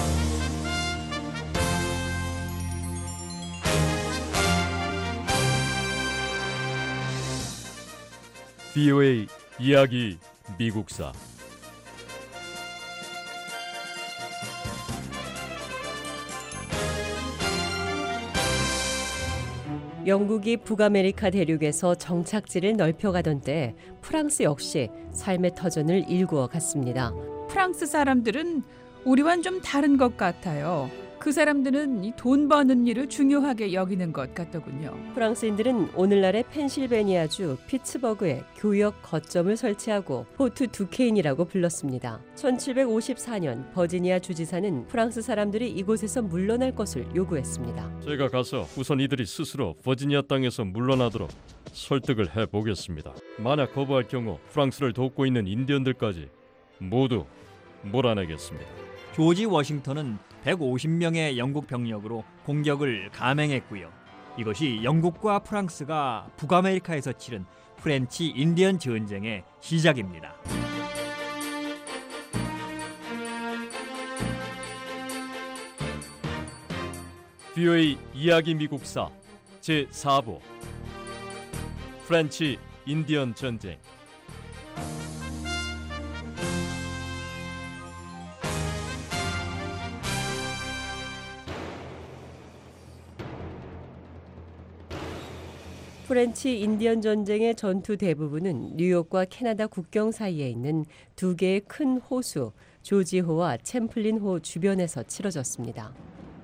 브이오에이 이야기 미국사 영국이 북아메리카 대륙에서 정착지를 넓혀가던 때 프랑스 역시 삶의 터전을 일구어 갔습니다. 프랑스 사람들은 우리와는 좀 다른 것 같아요. 그 사람들은 이 돈 버는 일을 중요하게 여기는 것 같더군요. 프랑스인들은 오늘날의 펜실베니아주 피츠버그에 교역 거점을 설치하고 포트 두케인이라고 불렀습니다. 천칠백오십사 년 버지니아 주지사는 프랑스 사람들이 이곳에서 물러날 것을 요구했습니다. 제가 가서 우선 이들이 스스로 버지니아 땅에서 물러나도록 설득을 해보겠습니다. 만약 거부할 경우 프랑스를 돕고 있는 인디언들까지 모두 몰아내겠습니다. 조지 워싱턴은 백오십 명의 영국 병력으로 공격을 감행했고요. 이것이 영국과 프랑스가 북아메리카에서 치른 프렌치 인디언 전쟁의 시작입니다. 비오에이 이야기 미국사 제사 부 프렌치 인디언 전쟁. 프렌치 인디언 전쟁의 전투 대부분은 뉴욕과 캐나다 국경 사이에 있는 두 개의 큰 호수, 조지호와 챔플린호 주변에서 치러졌습니다.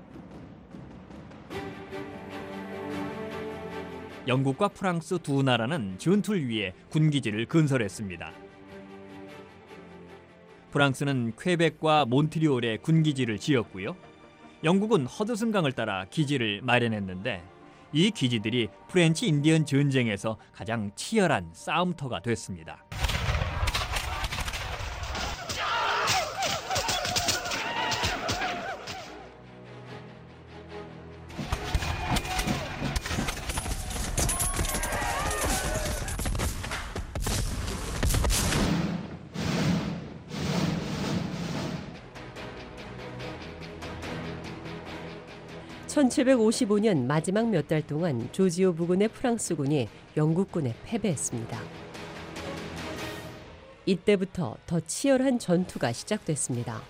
영국과 프랑스 두 나라는 전투를 위해 군기지를 건설했습니다. 프랑스는 퀘벡과 몬트리올에 군기지를 지었고요. 영국은 허드슨강을 따라 기지를 마련했는데 이 기지들이 프렌치 인디언 전쟁에서 가장 치열한 싸움터가 됐습니다. 천칠백오십오 년 마지막 몇 달 동안 조지오 부근의 프랑스군이 영국군에 패배했습니다. 이때부터 더 치열한 전투가 시작됐습니다.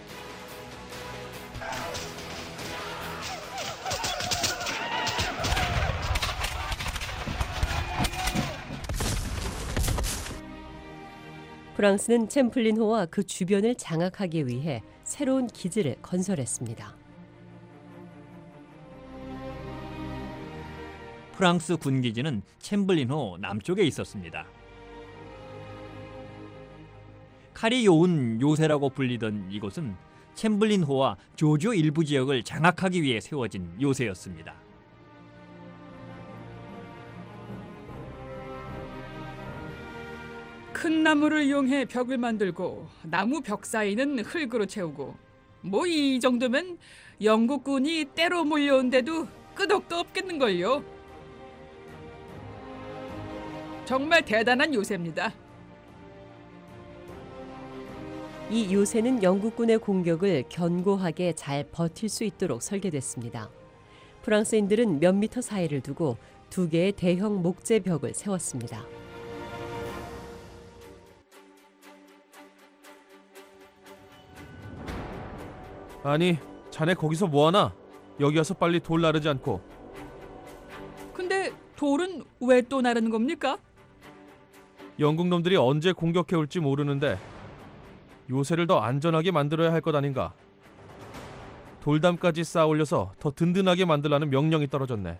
프랑스는 챔플린호와 그 주변을 장악하기 위해 새로운 기지를 건설했습니다. 프랑스 군기지는 챔블린호 남쪽에 있었습니다. 카리요운 요새라고 불리던 이곳은 챔블린호와 조지오 일부 지역을 장악하기 위해 세워진 요새였습니다. 큰 나무를 이용해 벽을 만들고 나무 벽 사이는 흙으로 채우고 뭐 이 정도면 영국군이 때로 몰려온데도 끄덕도 없겠는걸요. 정말 대단한 요새입니다. 이 요새는 영국군의 공격을 견고하게 잘 버틸 수 있도록 설계됐습니다. 프랑스인들은 몇 미터 사이를 두고 두 개의 대형 목재벽을 세웠습니다. 아니, 자네 거기서 뭐하나? 여기 와서 빨리 돌 나르지 않고. 근데 돌은 왜 또 나르는 겁니까? 영국 놈들이 언제 공격해 올지 모르는데 요새를 더 안전하게 만들어야 할 것 아닌가. 돌담까지 쌓아 올려서 더 든든하게 만들라는 명령이 떨어졌네.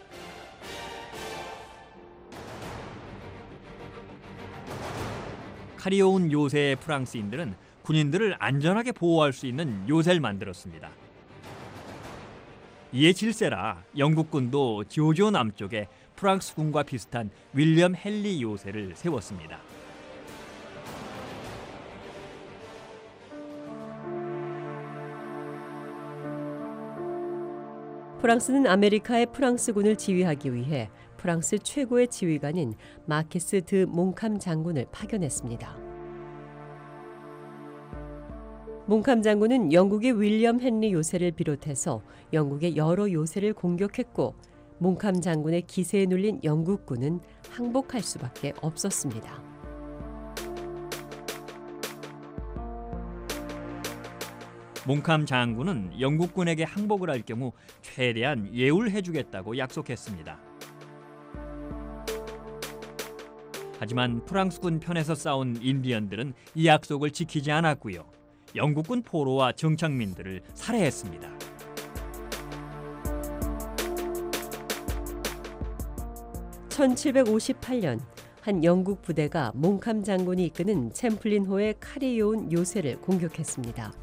카리오운 요새의 프랑스인들은 군인들을 안전하게 보호할 수 있는 요새를 만들었습니다. 이에 질세라 영국군도 조지오 남쪽에 프랑스군과 비슷한 윌리엄 헨리 요새를 세웠습니다. 프랑스는 아메리카의 프랑스군을 지휘하기 위해 프랑스 최고의 지휘관인 마키스 드 몽캄 장군을 파견했습니다. 몽캄 장군은 영국의 윌리엄 헨리 요새를 비롯해서 영국의 여러 요새를 공격했고 몽캄 장군의 기세에 눌린 영국군은 항복할 수밖에 없었습니다. 몽캄 장군은 영국군에게 항복을 할 경우 최대한 예우를 해주겠다고 약속했습니다. 하지만 프랑스군 편에서 싸운 인디언들은 이 약속을 지키지 않았고요. 영국군 포로와 정착민들을 살해했습니다. 천칠백오십팔 년 한 영국 부대가 몽캄 장군이 이끄는 챔플린호의 카리요운 요새를 공격했습니다.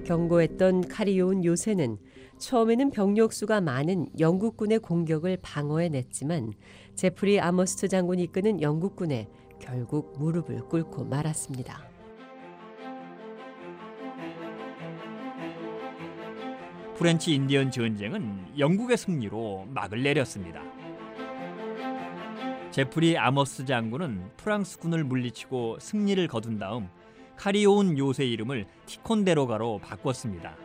경고했던 카리온 요새는 처음에는 병력 수가 많은 영국군의 공격을 방어해냈지만 제프리 아머스트 장군이 이끄는 영국군에 결국 무릎을 꿇고 말았습니다. 프렌치 인디언 전쟁은 영국의 승리로 막을 내렸습니다. 제프리 아머스 장군은 프랑스군을 물리치고 승리를 거둔 다음 카리온 요새 이름을 티콘데로가로 바꿨습니다.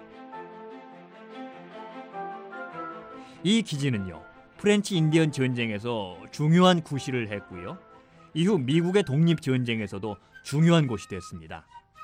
이 기지는요, 프렌치 인디언 전쟁에서 중요한 구실을 했고요. 이후 미국의 독립 전쟁에서도 중요한 곳이 됐습니다.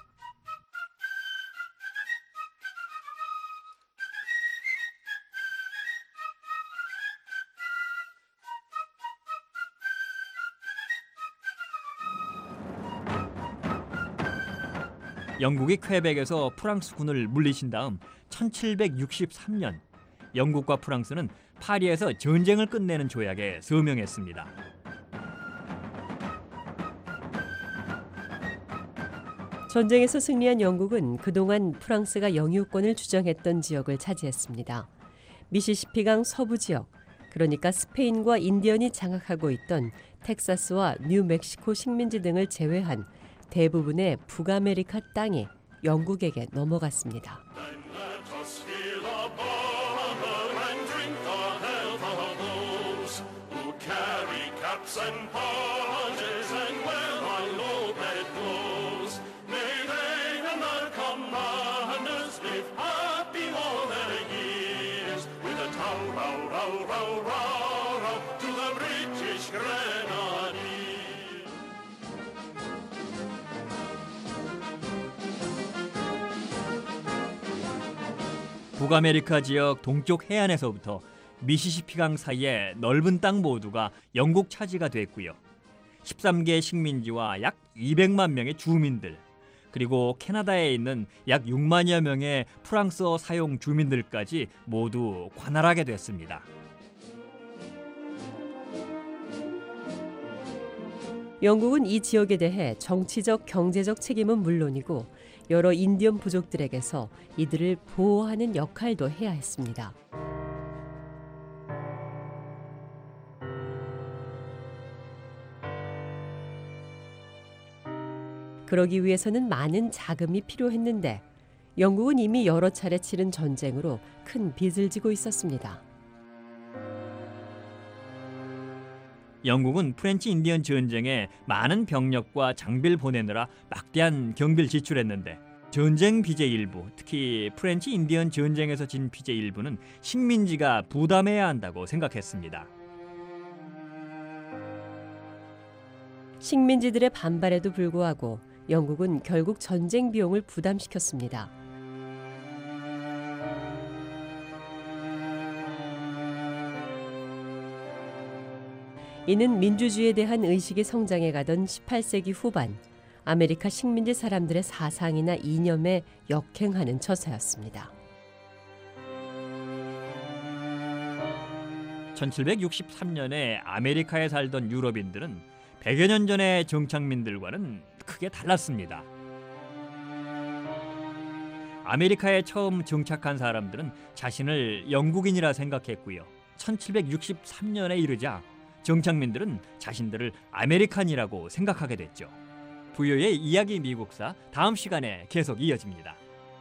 영국이 퀘벡에서 프랑스군을 물리친 다음 천칠백육십삼 년 영국과 프랑스는 파리에서 전쟁을 끝내는 조약에 서명했습니다. 전쟁에서 승리한 영국은 그동안 프랑스가 영유권을 주장했던 지역을 차지했습니다. 미시시피강 서부 지역, 그러니까 스페인과 인디언이 장악하고 있던 텍사스와 뉴멕시코 식민지 등을 제외한 대부분의 북아메리카 땅이 영국에게 넘어갔습니다. 북아메리카 지역 동쪽 해안에서부터 미시시피강 사이의 넓은 땅 모두가 영국 차지가 됐고요. 십삼 개 식민지와 약 이백만 명의 주민들, 그리고 캐나다에 있는 약 육만여 명의 프랑스어 사용 주민들까지 모두 관할하게 됐습니다. 영국은 이 지역에 대해 정치적, 경제적 책임은 물론이고 여러 인디언 부족들에게서 이들을 보호하는 역할도 해야 했습니다. 그러기 위해서는 많은 자금이 필요했는데 영국은 이미 여러 차례 치른 전쟁으로 큰 빚을 지고 있었습니다. 영국은 프렌치 인디언 전쟁에 많은 병력과 장비를 보내느라 막대한 경비를 지출했는데 전쟁 빚의 일부, 특히 프렌치 인디언 전쟁에서 진 빚의 일부는 식민지가 부담해야 한다고 생각했습니다. 식민지들의 반발에도 불구하고 영국은 결국 전쟁 비용을 부담시켰습니다. 이는 민주주의에 대한 의식이 성장해 가던 십팔 세기 후반 아메리카 식민지 사람들의 사상이나 이념에 역행하는 처사였습니다. 천칠백육십삼 년에 아메리카에 살던 유럽인들은 백여 년 전의 정착민들과는 크게 달랐습니다. 아메리카에 처음 정착한 사람들은 자신을 영국인이라 생각했고요. 천칠백육십삼 년에 이르자 정착민들은 자신들을 아메리칸이라고 생각하게 됐죠. 부요의 이야기 미국사, 다음 시간에 계속 이어집니다.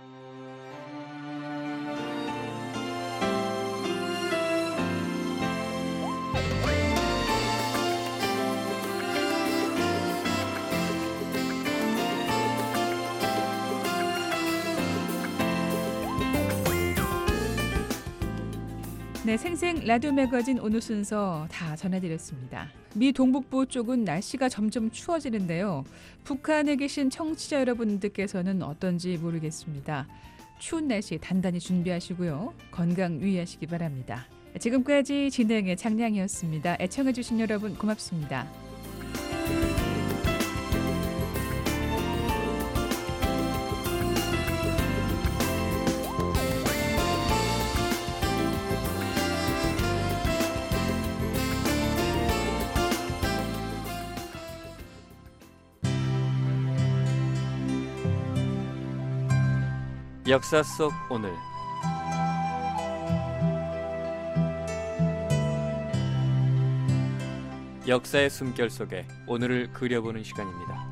네, 생생 라디오 매거진 오늘 순서 다 전해드렸습니다. 미 동북부 쪽은 날씨가 점점 추워지는데요. 북한에 계신 청취자 여러분들께서는 어떤지 모르겠습니다. 추운 날씨 단단히 준비하시고요. 건강 유의하시기 바랍니다. 지금까지 진행의 장량이었습니다. 애청해주신 여러분 고맙습니다. 역사 속 오늘. 역사의 숨결 속에 오늘을 그려보는 시간입니다.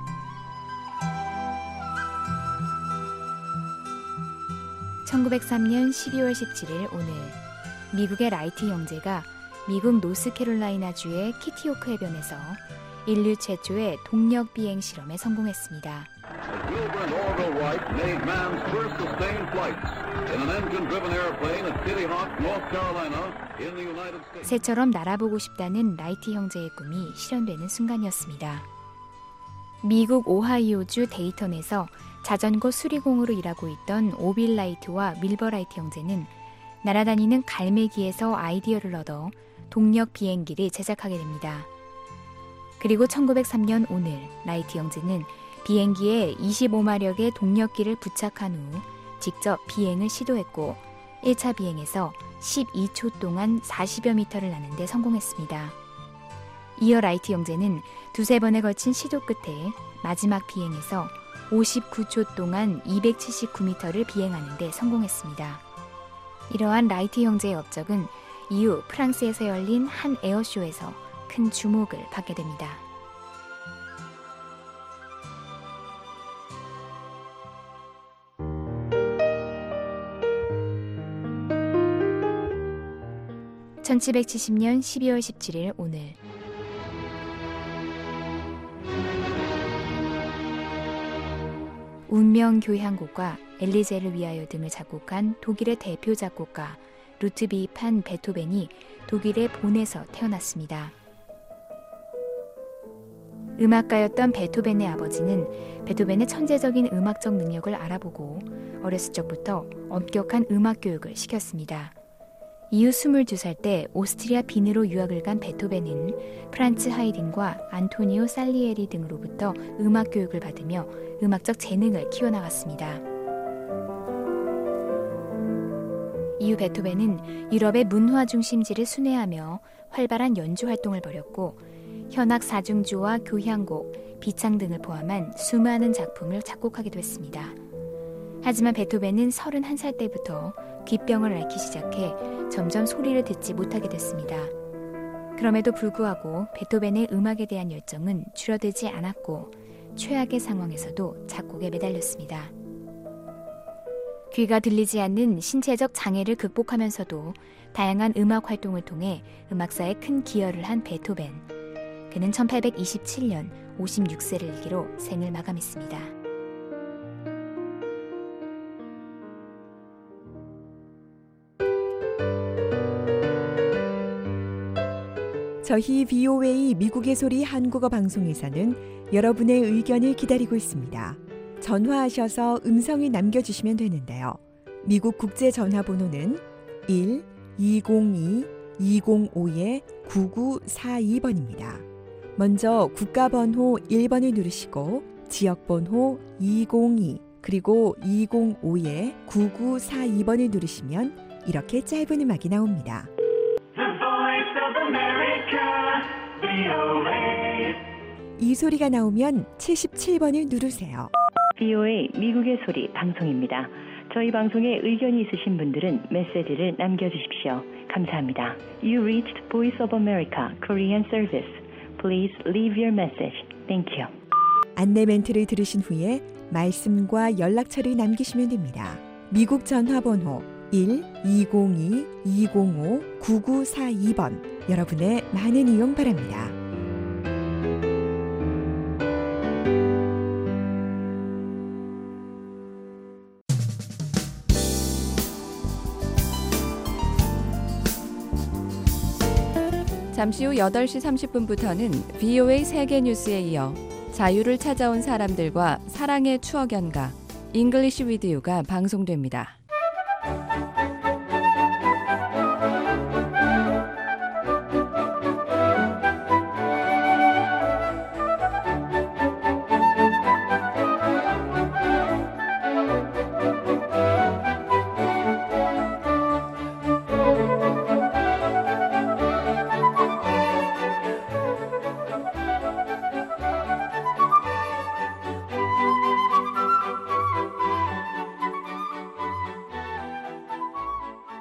천구백삼년 십이월 십칠일 오늘 미국의 라이트 형제가 미국 노스캐롤라이나주의 키티호크 해변에서 인류 최초의 동력 비행 실험에 성공했습니다. 새처럼 날아보고 싶다는 라이트 형제의 꿈이 실현되는 순간이었습니다. 미국 오하이오주 데이턴에서 자전거 수리공으로 일하고 있던 오빌 라이트와 밀버 라이트 형제는 날아다니는 갈매기에서 아이디어를 얻어 동력 비행기를 제작하게 됩니다. 그리고 천구백삼년 오늘 라이트 형제는 비행기에 이십오마력의 동력기를 부착한 후 직접 비행을 시도했고 일 차 비행에서 십이초 동안 사십여 미터를 나는 데 성공했습니다. 이어 라이트 형제는 두세 번에 걸친 시도 끝에 마지막 비행에서 오십구초 동안 이백칠십구 미터를 비행하는 데 성공했습니다. 이러한 라이트 형제의 업적은 이후 프랑스에서 열린 한 에어쇼에서 큰 주목을 받게 됩니다. 천칠백칠십년 십이월 십칠일 오늘 운명 교향곡과 엘리제를 위하여 등을 작곡한 독일의 대표 작곡가 루트비 판 베토벤이 독일의 본에서 태어났습니다. 음악가였던 베토벤의 아버지는 베토벤의 천재적인 음악적 능력을 알아보고 어렸을 적부터 엄격한 음악 교육을 시켰습니다. 이후 스물두 살 때 오스트리아 빈으로 유학을 간 베토벤은 프란츠 하이든과 안토니오 살리에리 등으로부터 음악 교육을 받으며 음악적 재능을 키워나갔습니다. 이후 베토벤은 유럽의 문화 중심지를 순회하며 활발한 연주 활동을 벌였고 현악 사중주와 교향곡, 비창 등을 포함한 수많은 작품을 작곡하기도 했습니다. 하지만 베토벤은 서른한 살 때부터 귓병을 앓기 시작해 점점 소리를 듣지 못하게 됐습니다. 그럼에도 불구하고 베토벤의 음악에 대한 열정은 줄어들지 않았고 최악의 상황에서도 작곡에 매달렸습니다. 귀가 들리지 않는 신체적 장애를 극복하면서도 다양한 음악 활동을 통해 음악사에 큰 기여를 한 베토벤. 그는 천팔백이십칠년 오십육 세를 일기로 생을 마감했습니다. 저희 비오에이 미국의 소리 한국어 방송에서는 여러분의 의견을 기다리고 있습니다. 전화하셔서 음성을 남겨주시면 되는데요. 미국 국제 전화번호는 일 이공이 이공오 구구사이 번입니다. 먼저 국가번호 일 번을 누르시고 지역번호 이공이 그리고 이공오 구구사이 번을 누르시면 이렇게 짧은 음악이 나옵니다. 이 소리가 나오면 칠십칠 번을 누르세요. 비오에이 미국의 소리 방송입니다. 저희 방송에 의견이 있으신 분들은 메시지를 남겨주십시오. 감사합니다. You reached Voice of America Korean Service. Please leave your message. Thank you. 안내 멘트를 들으신 후에 말씀과 연락처를 남기시면 됩니다. 미국 전화번호 일 이공이 이공오 구구사이 번 여러분의 많은 이용 바랍니다. 잠시 후 여덟 시 삼십 분부터는 비오에이 세계 뉴스에 이어 자유를 찾아온 사람들과 사랑의 추억 연가 잉글리시 위드 유가 방송됩니다.